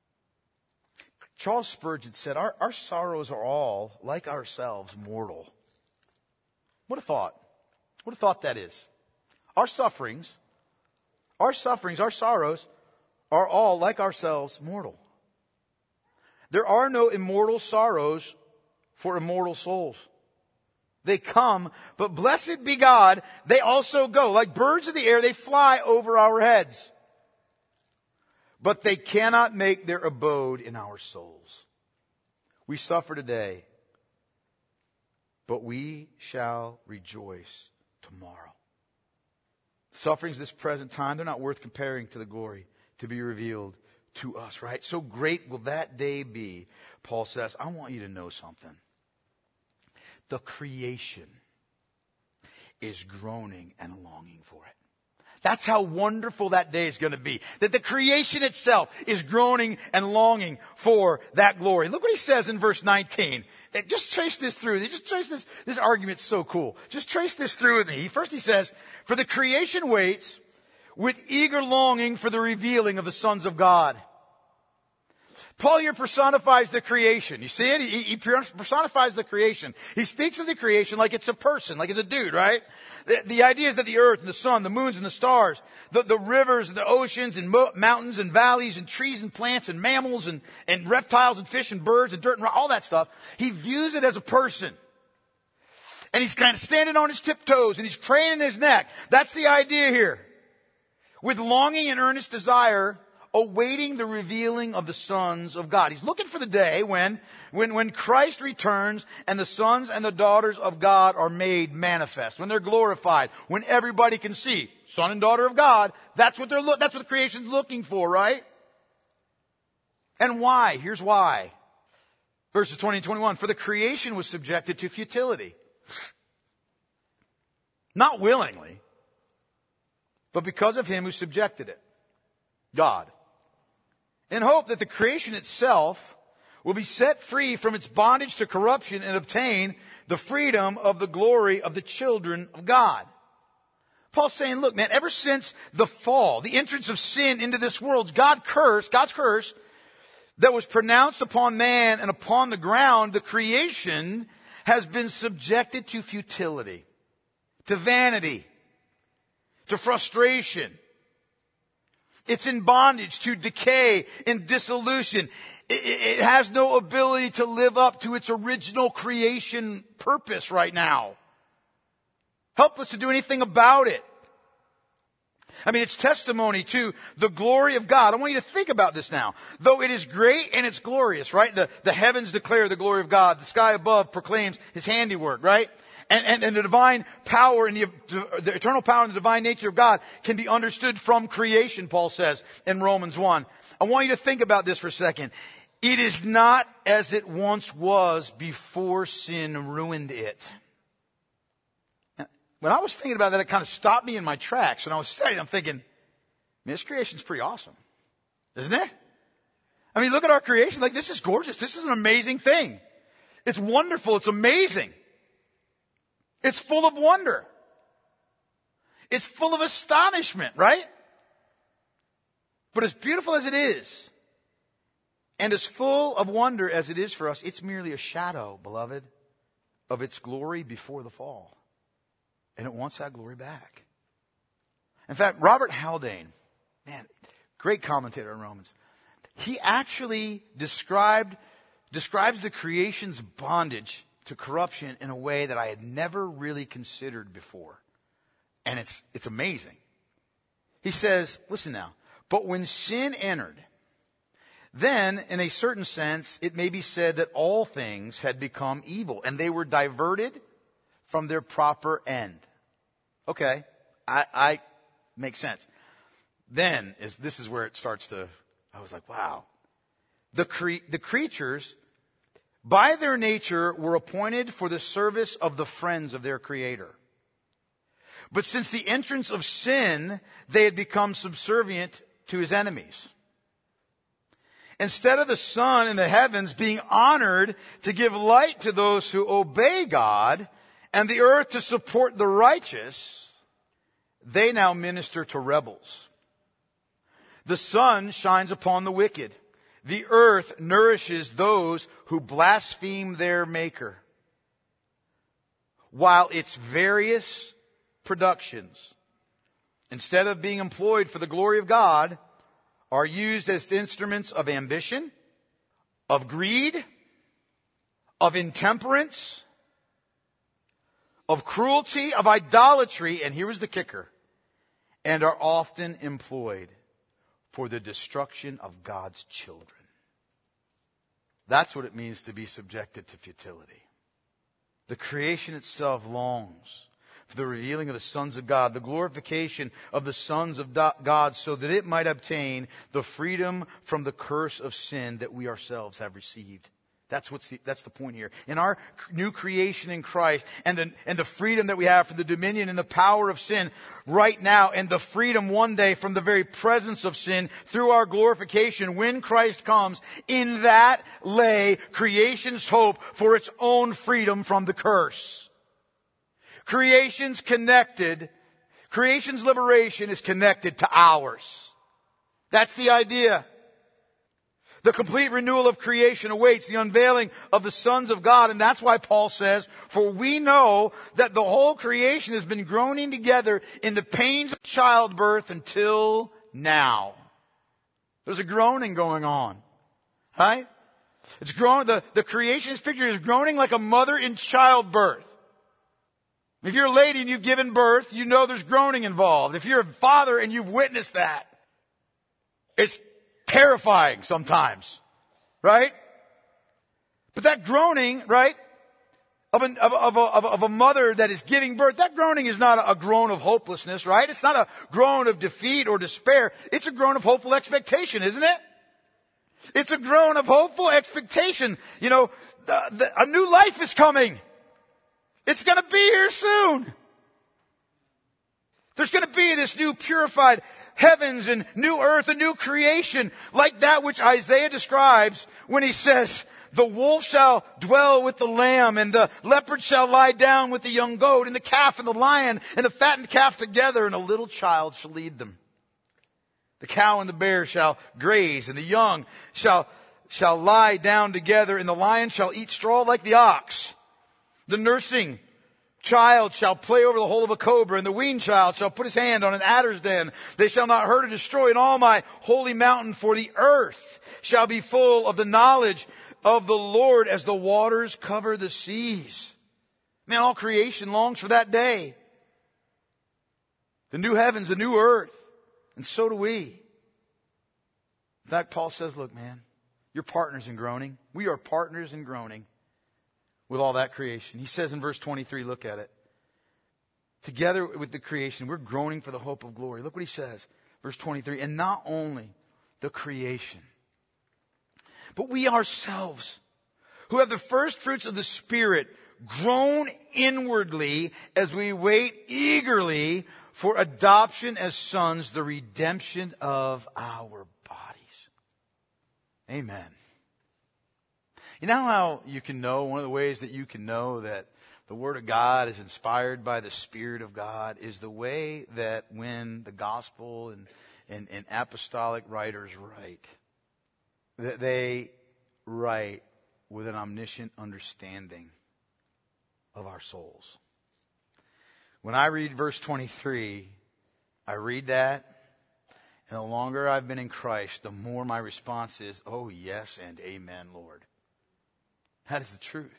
Charles Spurgeon said, our, our sorrows are all, like ourselves, mortal. What a thought. What a thought that is. Our sufferings, our sufferings, our sorrows are all, like ourselves, mortal. There are no immortal sorrows for immortal souls. They come, but blessed be God, they also go. Like birds of the air, they fly over our heads. But they cannot make their abode in our souls. We suffer today, but we shall rejoice tomorrow. Sufferings this present time, they're not worth comparing to the glory to be revealed to us, right? So great will that day be. Paul says, I want you to know something. The creation is groaning and longing for it. That's how wonderful that day is going to be. That the creation itself is groaning and longing for that glory. Look what he says in verse nineteen. Just trace this through. Just trace this. This argument's so cool. Just trace this through with me. First he says, for the creation waits with eager longing for the revealing of the sons of God. Paul here personifies the creation. You see it? He, he personifies the creation. He speaks of the creation like it's a person, like it's a dude, right? The, the idea is that the earth and the sun, the moons and the stars, the, the rivers and the oceans and mo- mountains and valleys and trees and plants and mammals and, and reptiles and fish and birds and dirt and rock, all that stuff, he views it as a person. And he's kind of standing on his tiptoes and he's craning his neck. That's the idea here. With longing and earnest desire, awaiting the revealing of the sons of God. He's looking for the day when, when, when Christ returns and the sons and the daughters of God are made manifest, when they're glorified, when everybody can see son and daughter of God. That's what they're look, that's what the creation's looking for, right? And why? Here's why. Verses twenty and twenty-one. For the creation was subjected to futility. Not willingly, but because of him who subjected it, God. In hope that the creation itself will be set free from its bondage to corruption and obtain the freedom of the glory of the children of God. Paul's saying, look, man, ever since the fall, the entrance of sin into this world, God cursed, God's curse that was pronounced upon man and upon the ground, the creation has been subjected to futility, to vanity, to frustration. It's in bondage to decay and dissolution. It, it has no ability to live up to its original creation purpose right now. Helpless to do anything about it. I mean, it's testimony to the glory of God. I want you to think about this now. Though it is great and it's glorious, right? The, the heavens declare the glory of God. The sky above proclaims his handiwork, right? And, and, and the divine power and the, the eternal power and the divine nature of God can be understood from creation, Paul says in Romans one. I want you to think about this for a second. It is not as it once was before sin ruined it. When I was thinking about that, it kind of stopped me in my tracks. When I was studying, I'm thinking, man, this creation's pretty awesome. Isn't it? I mean, look at our creation. Like, this is gorgeous. This is an amazing thing. It's wonderful. It's amazing. It's full of wonder. It's full of astonishment, right? But as beautiful as it is, and as full of wonder as it is for us, it's merely a shadow, beloved, of its glory before the fall. And it wants that glory back. In fact, Robert Haldane, man, great commentator on Romans, he actually described, describes the creation's bondage to corruption in a way that I had never really considered before. And it's, it's amazing. He says, listen now, but when sin entered, then in a certain sense, it may be said that all things had become evil and they were diverted from their proper end. Okay, I, I make sense. Then is, this is where it starts to, I was like, wow. The cre- the creatures, by their nature, were appointed for the service of the friends of their Creator. But since the entrance of sin, they had become subservient to his enemies. Instead of the sun in the heavens being honored to give light to those who obey God, and the earth to support the righteous, they now minister to rebels. The sun shines upon the wicked. The earth nourishes those who blaspheme their Maker. While its various productions, instead of being employed for the glory of God, are used as instruments of ambition, of greed, of intemperance, of cruelty, of idolatry, and here is the kicker, and are often employed for the destruction of God's children. That's what it means to be subjected to futility. The creation itself longs for the revealing of the sons of God, the glorification of the sons of God, so that it might obtain the freedom from the curse of sin that we ourselves have received. That's what's the, that's the point here. In our new creation in Christ and the, and the freedom that we have from the dominion and the power of sin right now, and the freedom one day from the very presence of sin through our glorification when Christ comes, in that lay creation's hope for its own freedom from the curse. Creation's connected, creation's liberation is connected to ours. That's the idea. The complete renewal of creation awaits the unveiling of the sons of God. And that's why Paul says, for we know that the whole creation has been groaning together in the pains of childbirth until now. There's a groaning going on. Right? It's groaning, the, the creation's picture is groaning like a mother in childbirth. If you're a lady and you've given birth, you know there's groaning involved. If you're a father and you've witnessed that, it's terrifying sometimes, right? But that groaning, right, of, an, of, of, of, of a mother that is giving birth, that groaning is not a, a groan of hopelessness, right? It's not a groan of defeat or despair. It's a groan of hopeful expectation, isn't it? It's a groan of hopeful expectation. You know, the, the, a new life is coming. It's going to be here soon. There's going to be this new purified heavens and new earth, a new creation, like that which Isaiah describes when he says, the wolf shall dwell with the lamb, and the leopard shall lie down with the young goat, and the calf and the lion and the fattened calf together, and a little child shall lead them. The cow and the bear shall graze, and the young shall, shall lie down together, and the lion shall eat straw like the ox. The nursing child shall play over the hole of a cobra, and the weaned child shall put his hand on an adder's den. They shall not hurt or destroy in all my holy mountain, for the earth shall be full of the knowledge of the Lord as the waters cover the seas. Man, all creation longs for that day. The new heavens, the new earth. And so do we. In fact, Paul says, look, man, you're partners in groaning. We are partners in groaning with all that creation. He says in verse twenty-three, look at it. Together with the creation, we're groaning for the hope of glory. Look what he says. Verse twenty-three, and not only the creation, but we ourselves, who have the first fruits of the Spirit, groan inwardly as we wait eagerly for adoption as sons, the redemption of our bodies. Amen. You know how you can know, one of the ways that you can know that the Word of God is inspired by the Spirit of God is the way that when the gospel and, and, and apostolic writers write, that they write with an omniscient understanding of our souls. When I read verse twenty-three, I read that, and the longer I've been in Christ, the more my response is, oh yes and amen, Lord. That is the truth.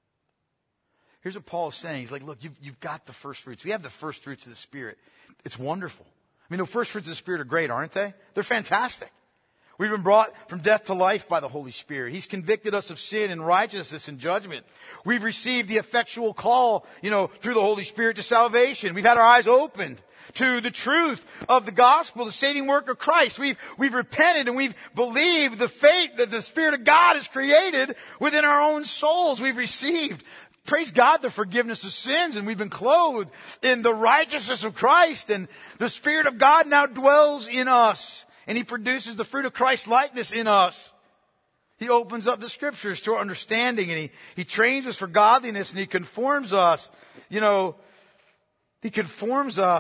Here's what Paul is saying. He's like, look, you've, you've got the first fruits. We have the first fruits of the Spirit. It's wonderful. I mean, the first fruits of the Spirit are great, aren't they? They're fantastic. We've been brought from death to life by the Holy Spirit. He's convicted us of sin and righteousness and judgment. We've received the effectual call, you know, through the Holy Spirit to salvation. We've had our eyes opened to the truth of the gospel, the saving work of Christ. We've, we've repented and we've believed the faith that the Spirit of God has created within our own souls. We've received, praise God, the forgiveness of sins, and we've been clothed in the righteousness of Christ, and the Spirit of God now dwells in us, and He produces the fruit of Christ's likeness in us. He opens up the Scriptures to our understanding, and He, He trains us for godliness, and He conforms us, you know, He conforms us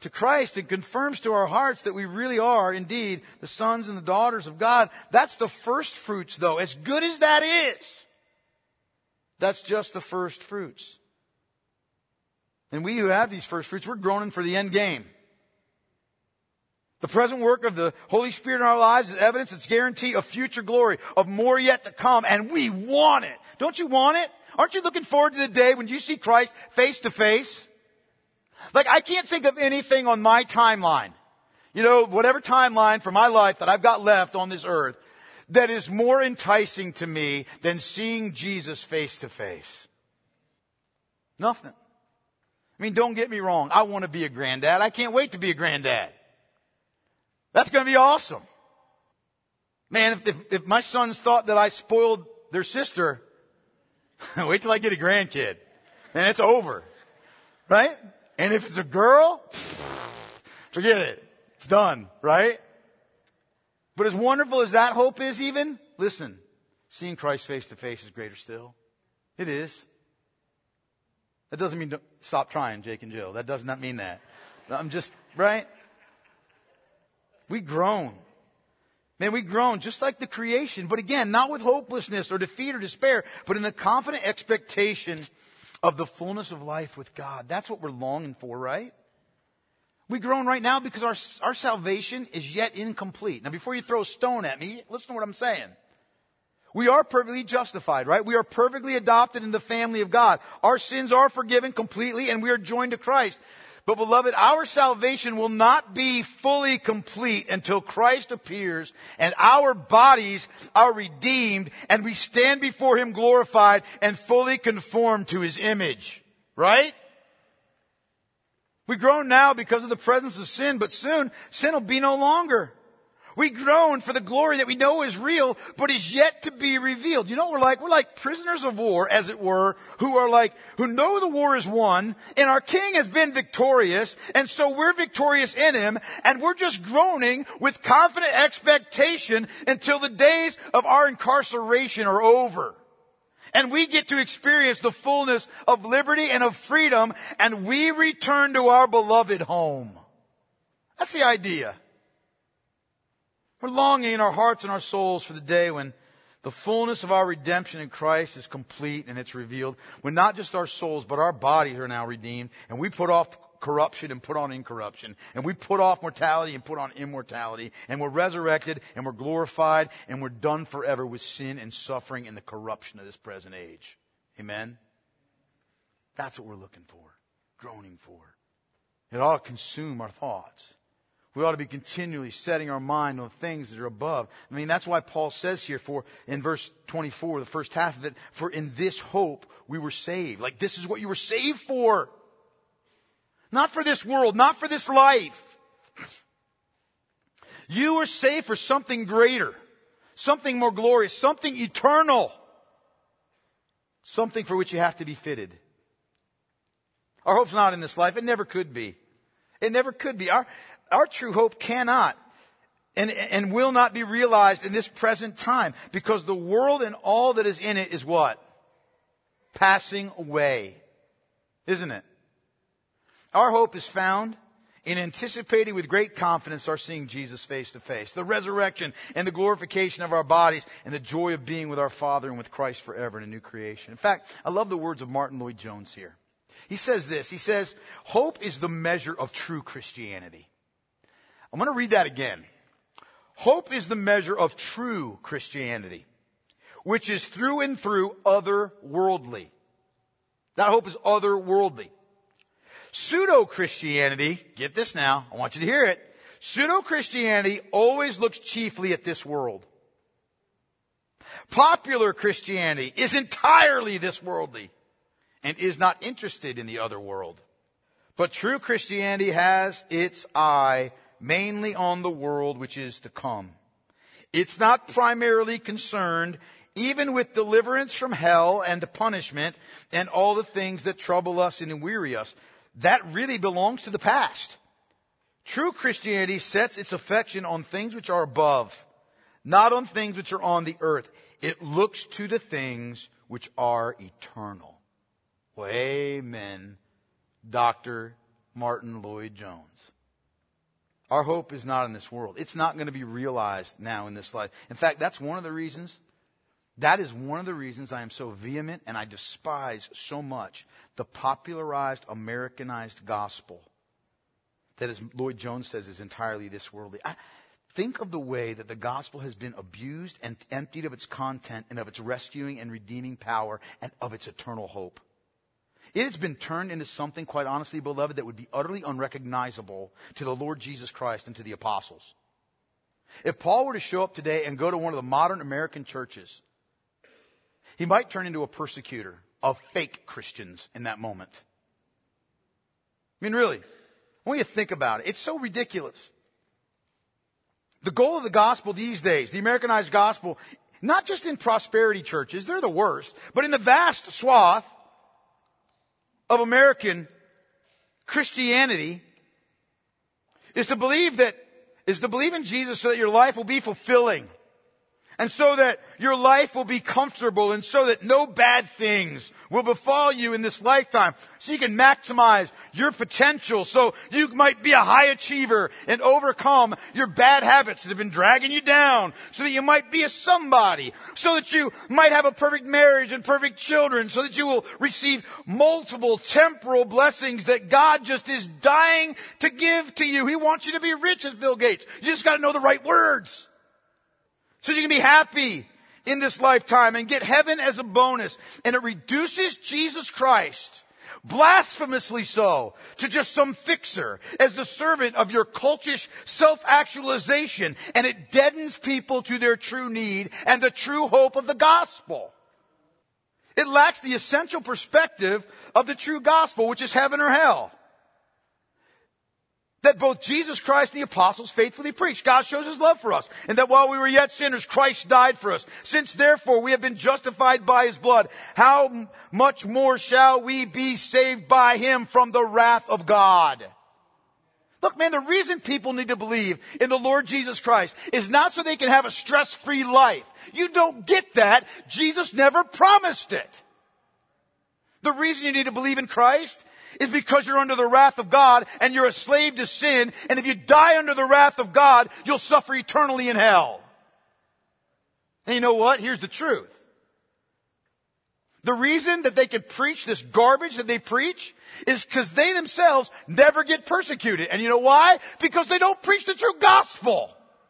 to Christ and confirms to our hearts that we really are indeed the sons and the daughters of God. That's the first fruits, though. As good as that is, that's just the first fruits. And we who have these first fruits, we're groaning for the end game. The present work of the Holy Spirit in our lives is evidence, it's guarantee of future glory, of more yet to come, and we want it. Don't you want it? Aren't you looking forward to the day when you see Christ face to face? Like, I can't think of anything on my timeline, you know, whatever timeline for my life that I've got left on this earth, that is more enticing to me than seeing Jesus face to face. Nothing. I mean, don't get me wrong. I want to be a granddad. I can't wait to be a granddad. That's going to be awesome. Man, if, if, if my sons thought that I spoiled their sister, wait till I get a grandkid. Man, it's over. Right? And if it's a girl, forget it. It's done. Right? But as wonderful as that hope is even, listen, seeing Christ face to face is greater still. It is. That doesn't mean don't stop trying, Jake and Jill. That does not mean that. I'm just, right? We groan. Man, we groan just like the creation. But again, not with hopelessness or defeat or despair, but in the confident expectation of the fullness of life with God. That's what we're longing for, right? We groan right now because our, our salvation is yet incomplete. Now, before you throw a stone at me, listen to what I'm saying. We are perfectly justified, right? We are perfectly adopted in the family of God. Our sins are forgiven completely and we are joined to Christ. But beloved, our salvation will not be fully complete until Christ appears and our bodies are redeemed and we stand before Him glorified and fully conformed to His image. Right? We groan now because of the presence of sin, but soon sin will be no longer. We groan for the glory that we know is real, but is yet to be revealed. You know what we're like? We're like prisoners of war, as it were, who are like, who know the war is won, and our king has been victorious, and so we're victorious in him, and we're just groaning with confident expectation until the days of our incarceration are over. And we get to experience the fullness of liberty and of freedom, and we return to our beloved home. That's the idea. We're longing in our hearts and our souls for the day when the fullness of our redemption in Christ is complete and it's revealed. When not just our souls, but our bodies are now redeemed. And we put off corruption and put on incorruption. And we put off mortality and put on immortality. And we're resurrected and we're glorified and we're done forever with sin and suffering and the corruption of this present age. Amen? That's what we're looking for, groaning for. It ought to consume our thoughts. We ought to be continually setting our mind on things that are above. I mean, that's why Paul says here for, in verse twenty-four, the first half of it, for in this hope we were saved. Like, this is what you were saved for. Not for this world, not for this life. You were saved for something greater, something more glorious, something eternal, something for which you have to be fitted. Our hope's not in this life. It never could be. It never could be. Our, Our true hope cannot and, and will not be realized in this present time because the world and all that is in it is what? Passing away. Isn't it? Our hope is found in anticipating with great confidence our seeing Jesus face to face. The resurrection and the glorification of our bodies and the joy of being with our Father and with Christ forever in a new creation. In fact, I love the words of Martin Lloyd-Jones here. He says this. He says, hope is the measure of true Christianity. I'm going to read that again. Hope is the measure of true Christianity, which is through and through otherworldly. That hope is otherworldly. Pseudo-Christianity, get this now, I want you to hear it. Pseudo-Christianity always looks chiefly at this world. Popular Christianity is entirely this worldly and is not interested in the other world. But true Christianity has its eye mainly on the world which is to come. It's not primarily concerned even with deliverance from hell and punishment and all the things that trouble us and weary us. That really belongs to the past. True Christianity sets its affection on things which are above, not on things which are on the earth. It looks to the things which are eternal. Well, amen, Doctor Martin Lloyd-Jones. Our hope is not in this world. It's not going to be realized now in this life. In fact, that's one of the reasons, that is one of the reasons I am so vehement and I despise so much the popularized, Americanized gospel that, as Lloyd Jones says, is entirely this worldly. I, think of the way that the gospel has been abused and emptied of its content and of its rescuing and redeeming power and of its eternal hope. It has been turned into something, quite honestly, beloved, that would be utterly unrecognizable to the Lord Jesus Christ and to the apostles. If Paul were to show up today and go to one of the modern American churches, he might turn into a persecutor of fake Christians in that moment. I mean, really, I want you to think about it. It's so ridiculous. The goal of the gospel these days, the Americanized gospel, not just in prosperity churches, they're the worst, but in the vast swath of American Christianity, is to believe that, is to believe in Jesus so that your life will be fulfilling. And so that your life will be comfortable, and so that no bad things will befall you in this lifetime. So you can maximize your potential, so you might be a high achiever and overcome your bad habits that have been dragging you down. So that you might be a somebody. So that you might have a perfect marriage and perfect children. So that you will receive multiple temporal blessings that God just is dying to give to you. He wants you to be rich as Bill Gates. You just got to know the right words. So you can be happy in this lifetime and get heaven as a bonus. And it reduces Jesus Christ, blasphemously so, to just some fixer as the servant of your cultish self-actualization. And it deadens people to their true need and the true hope of the gospel. It lacks the essential perspective of the true gospel, which is heaven or hell, that both Jesus Christ and the apostles faithfully preached. God shows His love for us, and that while we were yet sinners, Christ died for us. Since therefore we have been justified by His blood, how much more shall we be saved by Him from the wrath of God? Look, man, the reason people need to believe in the Lord Jesus Christ is not so they can have a stress-free life. You don't get that. Jesus never promised it. The reason you need to believe in Christ is because you're under the wrath of God and you're a slave to sin. And if you die under the wrath of God, you'll suffer eternally in hell. And you know what? Here's the truth. The reason that they can preach this garbage that they preach is because they themselves never get persecuted. And you know why? Because they don't preach the true gospel.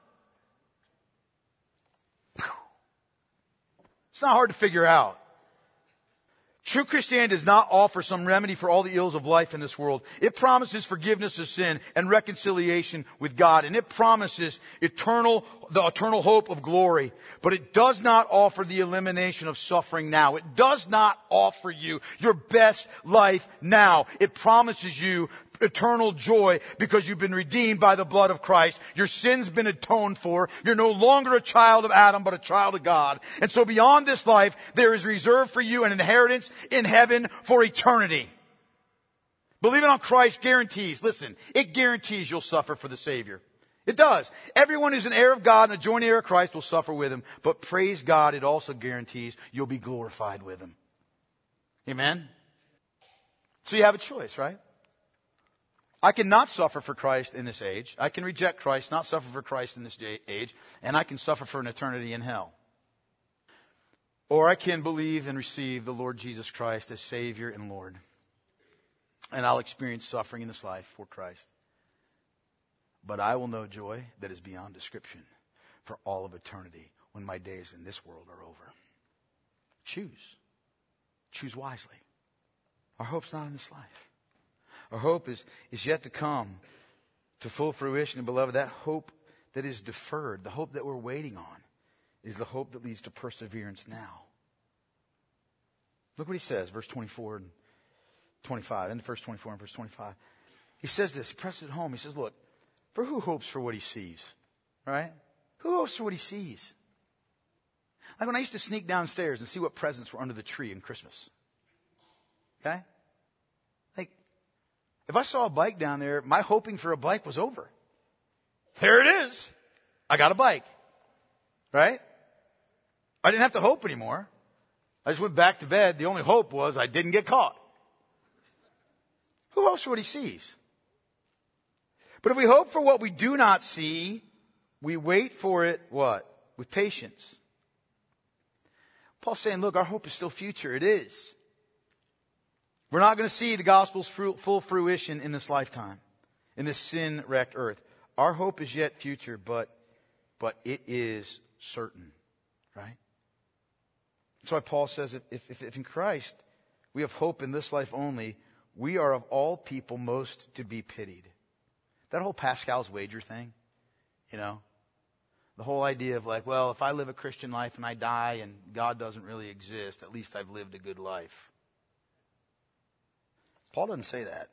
It's not hard to figure out. True Christianity does not offer some remedy for all the ills of life in this world. It promises forgiveness of sin and reconciliation with God. And it promises eternal, the eternal hope of glory. But it does not offer the elimination of suffering now. It does not offer you your best life now. It promises you eternal joy because you've been redeemed by the blood of Christ. Your sin's been atoned for. You're no longer a child of Adam, but a child of God. And so beyond this life, there is reserved for you an inheritance in heaven for eternity. Believing on Christ guarantees, listen, it guarantees you'll suffer for the Savior. It does. Everyone who's an heir of God and a joint heir of Christ will suffer with Him. But praise God, it also guarantees you'll be glorified with Him. Amen? So you have a choice, right? I cannot suffer for Christ in this age. I can reject Christ, not suffer for Christ in this age, and I can suffer for an eternity in hell. Or I can believe and receive the Lord Jesus Christ as Savior and Lord, and I'll experience suffering in this life for Christ. But I will know joy that is beyond description for all of eternity when my days in this world are over. Choose. Choose wisely. Our hope's not in this life. Our hope is, is yet to come to full fruition. And beloved, that hope that is deferred, the hope that we're waiting on, is the hope that leads to perseverance now. Look what he says, verse twenty-four and twenty-five, in verse twenty-four and verse twenty-five. He says this, he presses it home. He says, look, for who hopes for what he sees? Right? Who hopes for what he sees? Like when I used to sneak downstairs and see what presents were under the tree in Christmas. Okay? Like, if I saw a bike down there, my hoping for a bike was over. There it is. I got a bike. Right? I didn't have to hope anymore. I just went back to bed. The only hope was I didn't get caught. Who hopes for what he sees? But if we hope for what we do not see, we wait for it, what? With patience. Paul's saying, look, our hope is still future. It is. We're not going to see the gospel's full fruition in this lifetime, in this sin-wrecked earth. Our hope is yet future, but, but it is certain, right? That's why Paul says, if, if, if in Christ we have hope in this life only, we are of all people most to be pitied. That whole Pascal's wager thing, you know, the whole idea of like, well, if I live a Christian life and I die and God doesn't really exist, at least I've lived a good life. Paul doesn't say that.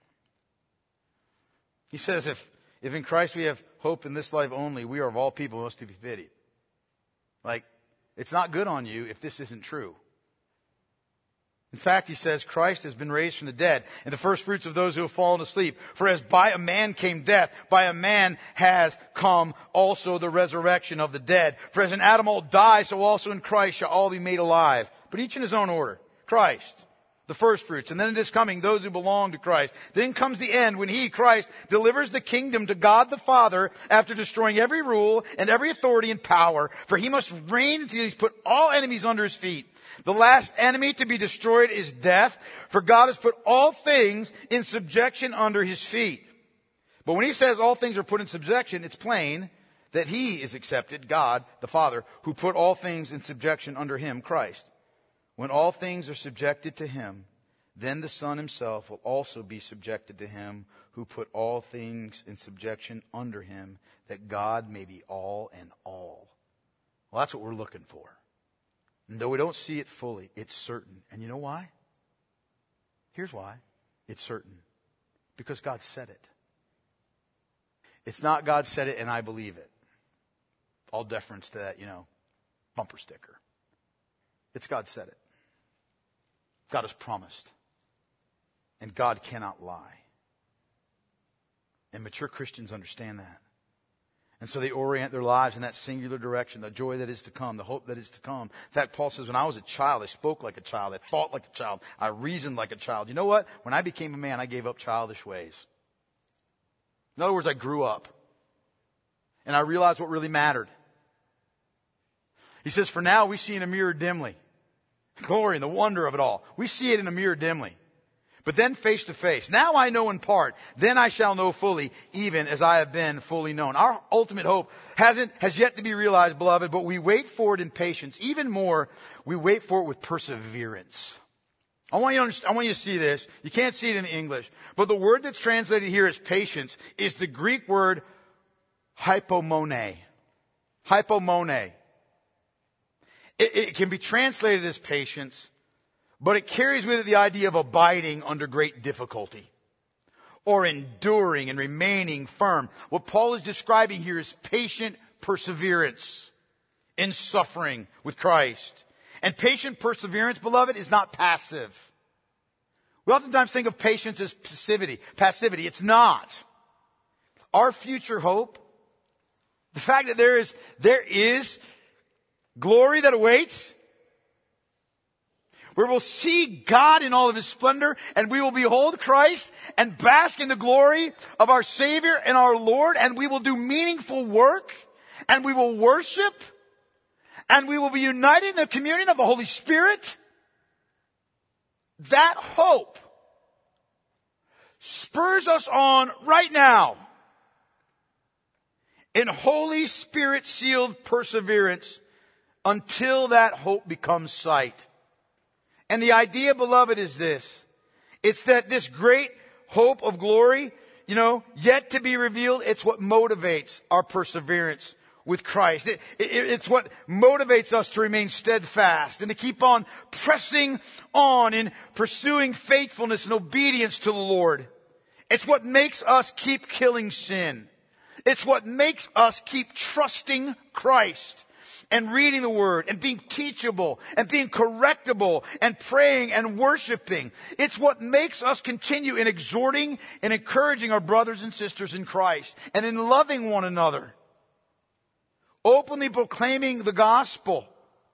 He says if, if in Christ we have hope in this life only, we are of all people most to be pitied. Like, it's not good on you if this isn't true. In fact, he says, Christ has been raised from the dead, and the first fruits of those who have fallen asleep. For as by a man came death, by a man has come also the resurrection of the dead. For as in Adam all die, so also in Christ shall all be made alive. But each in his own order. Christ, the first fruits, and then it is coming those who belong to Christ. Then comes the end when he, Christ, delivers the kingdom to God the Father after destroying every rule and every authority and power. For he must reign until he's put all enemies under his feet. The last enemy to be destroyed is death, for God has put all things in subjection under his feet. But when he says all things are put in subjection, it's plain that he is accepted, God, the Father, who put all things in subjection under him, Christ. When all things are subjected to him, then the Son himself will also be subjected to him who put all things in subjection under him, that God may be all and all. Well, that's what we're looking for. And though we don't see it fully, it's certain. And you know why? Here's why. It's certain. Because God said it. It's not God said it and I believe it. All deference to that, you know, bumper sticker. It's God said it. God has promised. And God cannot lie. And mature Christians understand that. And so they orient their lives in that singular direction, the joy that is to come, the hope that is to come. In fact, Paul says, when I was a child, I spoke like a child, I thought like a child, I reasoned like a child. You know what? When I became a man, I gave up childish ways. In other words, I grew up. And I realized what really mattered. He says, for now we see in a mirror dimly. Glory and the wonder of it all. We see it in a mirror dimly. But then face to face. Now I know in part. Then I shall know fully, even as I have been fully known. Our ultimate hope hasn't, has yet to be realized, beloved, but we wait for it in patience. Even more, we wait for it with perseverance. I want you to understand, I want you to see this. You can't see it in the English. But the word that's translated here as patience is the Greek word hypomone. Hypomone. It, it can be translated as patience, but it carries with it the idea of abiding under great difficulty or enduring and remaining firm. What Paul is describing here is patient perseverance in suffering with Christ. And patient perseverance, beloved, is not passive. We oftentimes think of patience as passivity. Passivity. It's not. Our future hope, the fact that there is, there is glory that awaits, where we'll see God in all of his splendor, and we will behold Christ and bask in the glory of our Savior and our Lord, and we will do meaningful work, and we will worship, and we will be united in the communion of the Holy Spirit. That hope spurs us on right now in Holy Spirit sealed perseverance until that hope becomes sight. And the idea, beloved, is this. It's that this great hope of glory, you know, yet to be revealed, it's what motivates our perseverance with Christ. It, it, it's what motivates us to remain steadfast and to keep on pressing on in pursuing faithfulness and obedience to the Lord. It's what makes us keep killing sin. It's what makes us keep trusting Christ and reading the Word and being teachable and being correctable and praying and worshiping. It's what makes us continue in exhorting and encouraging our brothers and sisters in Christ and in loving one another. Openly proclaiming the gospel.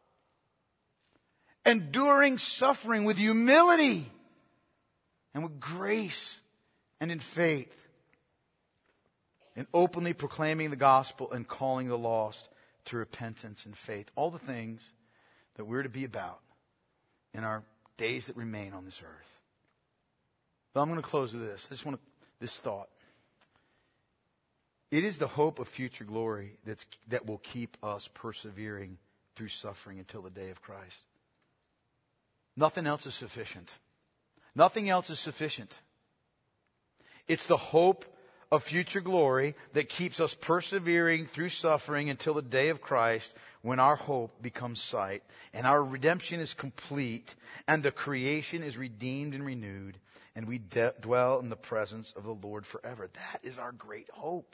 Enduring suffering with humility and with grace and in faith. and openly proclaiming the gospel and calling the lost to repentance and faith. All the things that we're to be about in our days that remain on this earth. But I'm going to close with this. I just want to, this thought. It is the hope of future glory that's, that will keep us persevering through suffering until the day of Christ. Nothing else is sufficient. Nothing else is sufficient. It's the hope of future glory that keeps us persevering through suffering until the day of Christ, when our hope becomes sight and our redemption is complete and the creation is redeemed and renewed and we de- dwell in the presence of the Lord forever. That is our great hope.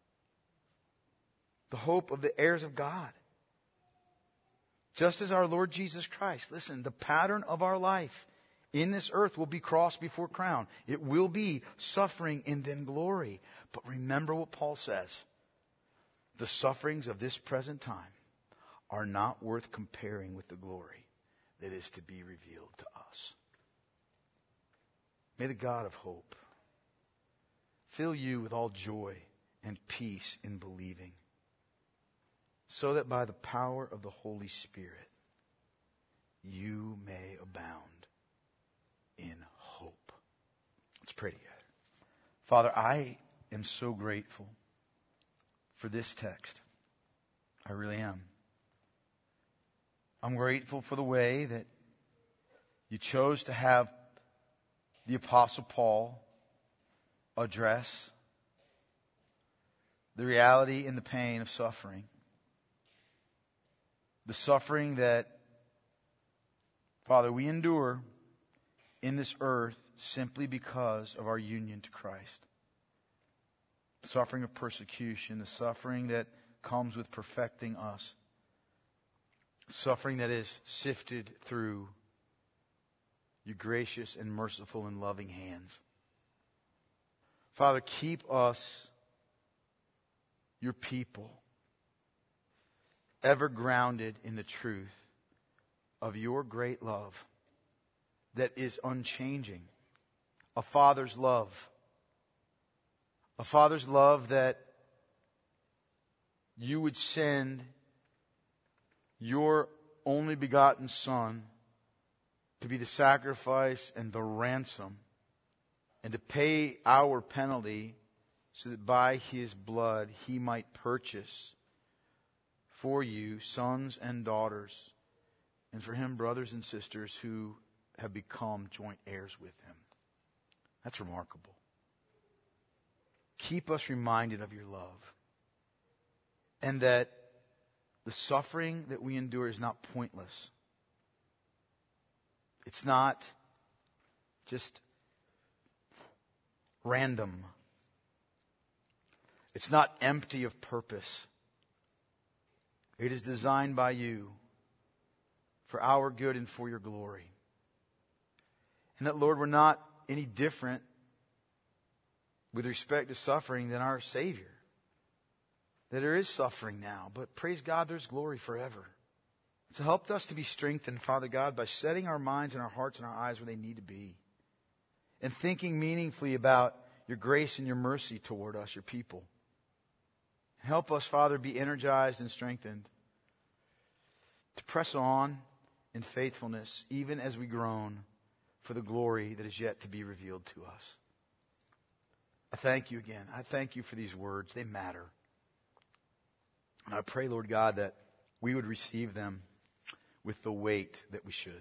The hope of the heirs of God. Just as our Lord Jesus Christ. Listen, the pattern of our life in this earth will be cross before crown. It will be suffering and then glory. But remember what Paul says. The sufferings of this present time are not worth comparing with the glory that is to be revealed to us. May the God of hope fill you with all joy and peace in believing, so that by the power of the Holy Spirit you may abound in hope. Let's pray together. Father, I am so grateful for this text. I really am. I'm grateful for the way that you chose to have the Apostle Paul address the reality and the pain of suffering. The suffering that, Father, we endure in this earth simply because of our union to Christ. The suffering of persecution, the suffering that comes with perfecting us. Suffering that is sifted through your gracious and merciful and loving hands. Father, keep us, your people, ever grounded in the truth of your great love that is unchanging. A Father's love. A Father's love that you would send your only begotten Son to be the sacrifice and the ransom and to pay our penalty so that by His blood He might purchase for you sons and daughters, and for Him brothers and sisters who have become joint heirs with Him. That's remarkable. Keep us reminded of your love, and that the suffering that we endure is not pointless. It's not just random. It's not empty of purpose. It is designed by you for our good and for your glory. And that, Lord, we're not any different with respect to suffering than our Savior. That there is suffering now, but praise God, there's glory forever. So help us to be strengthened, Father God, by setting our minds and our hearts and our eyes where they need to be. And thinking meaningfully about your grace and your mercy toward us, your people. Help us, Father, be energized and strengthened to press on in faithfulness, even as we groan for the glory that is yet to be revealed to us. I thank you again. I thank you for these words. They matter. And I pray, Lord God, that we would receive them with the weight that we should.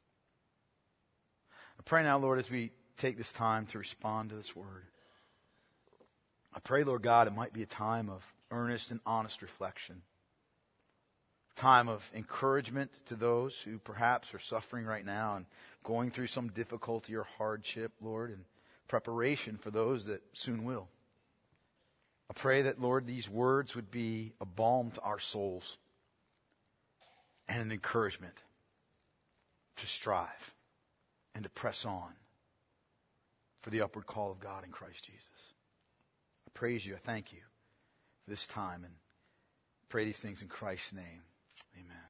I pray now, Lord, as we take this time to respond to this word, I pray, Lord God, it might be a time of earnest and honest reflection. Time of encouragement to those who perhaps are suffering right now and going through some difficulty or hardship, Lord, and preparation for those that soon will. I pray that, Lord, these words would be a balm to our souls and an encouragement to strive and to press on for the upward call of God in Christ Jesus. I praise you. I thank you for this time and pray these things in Christ's name. Amen.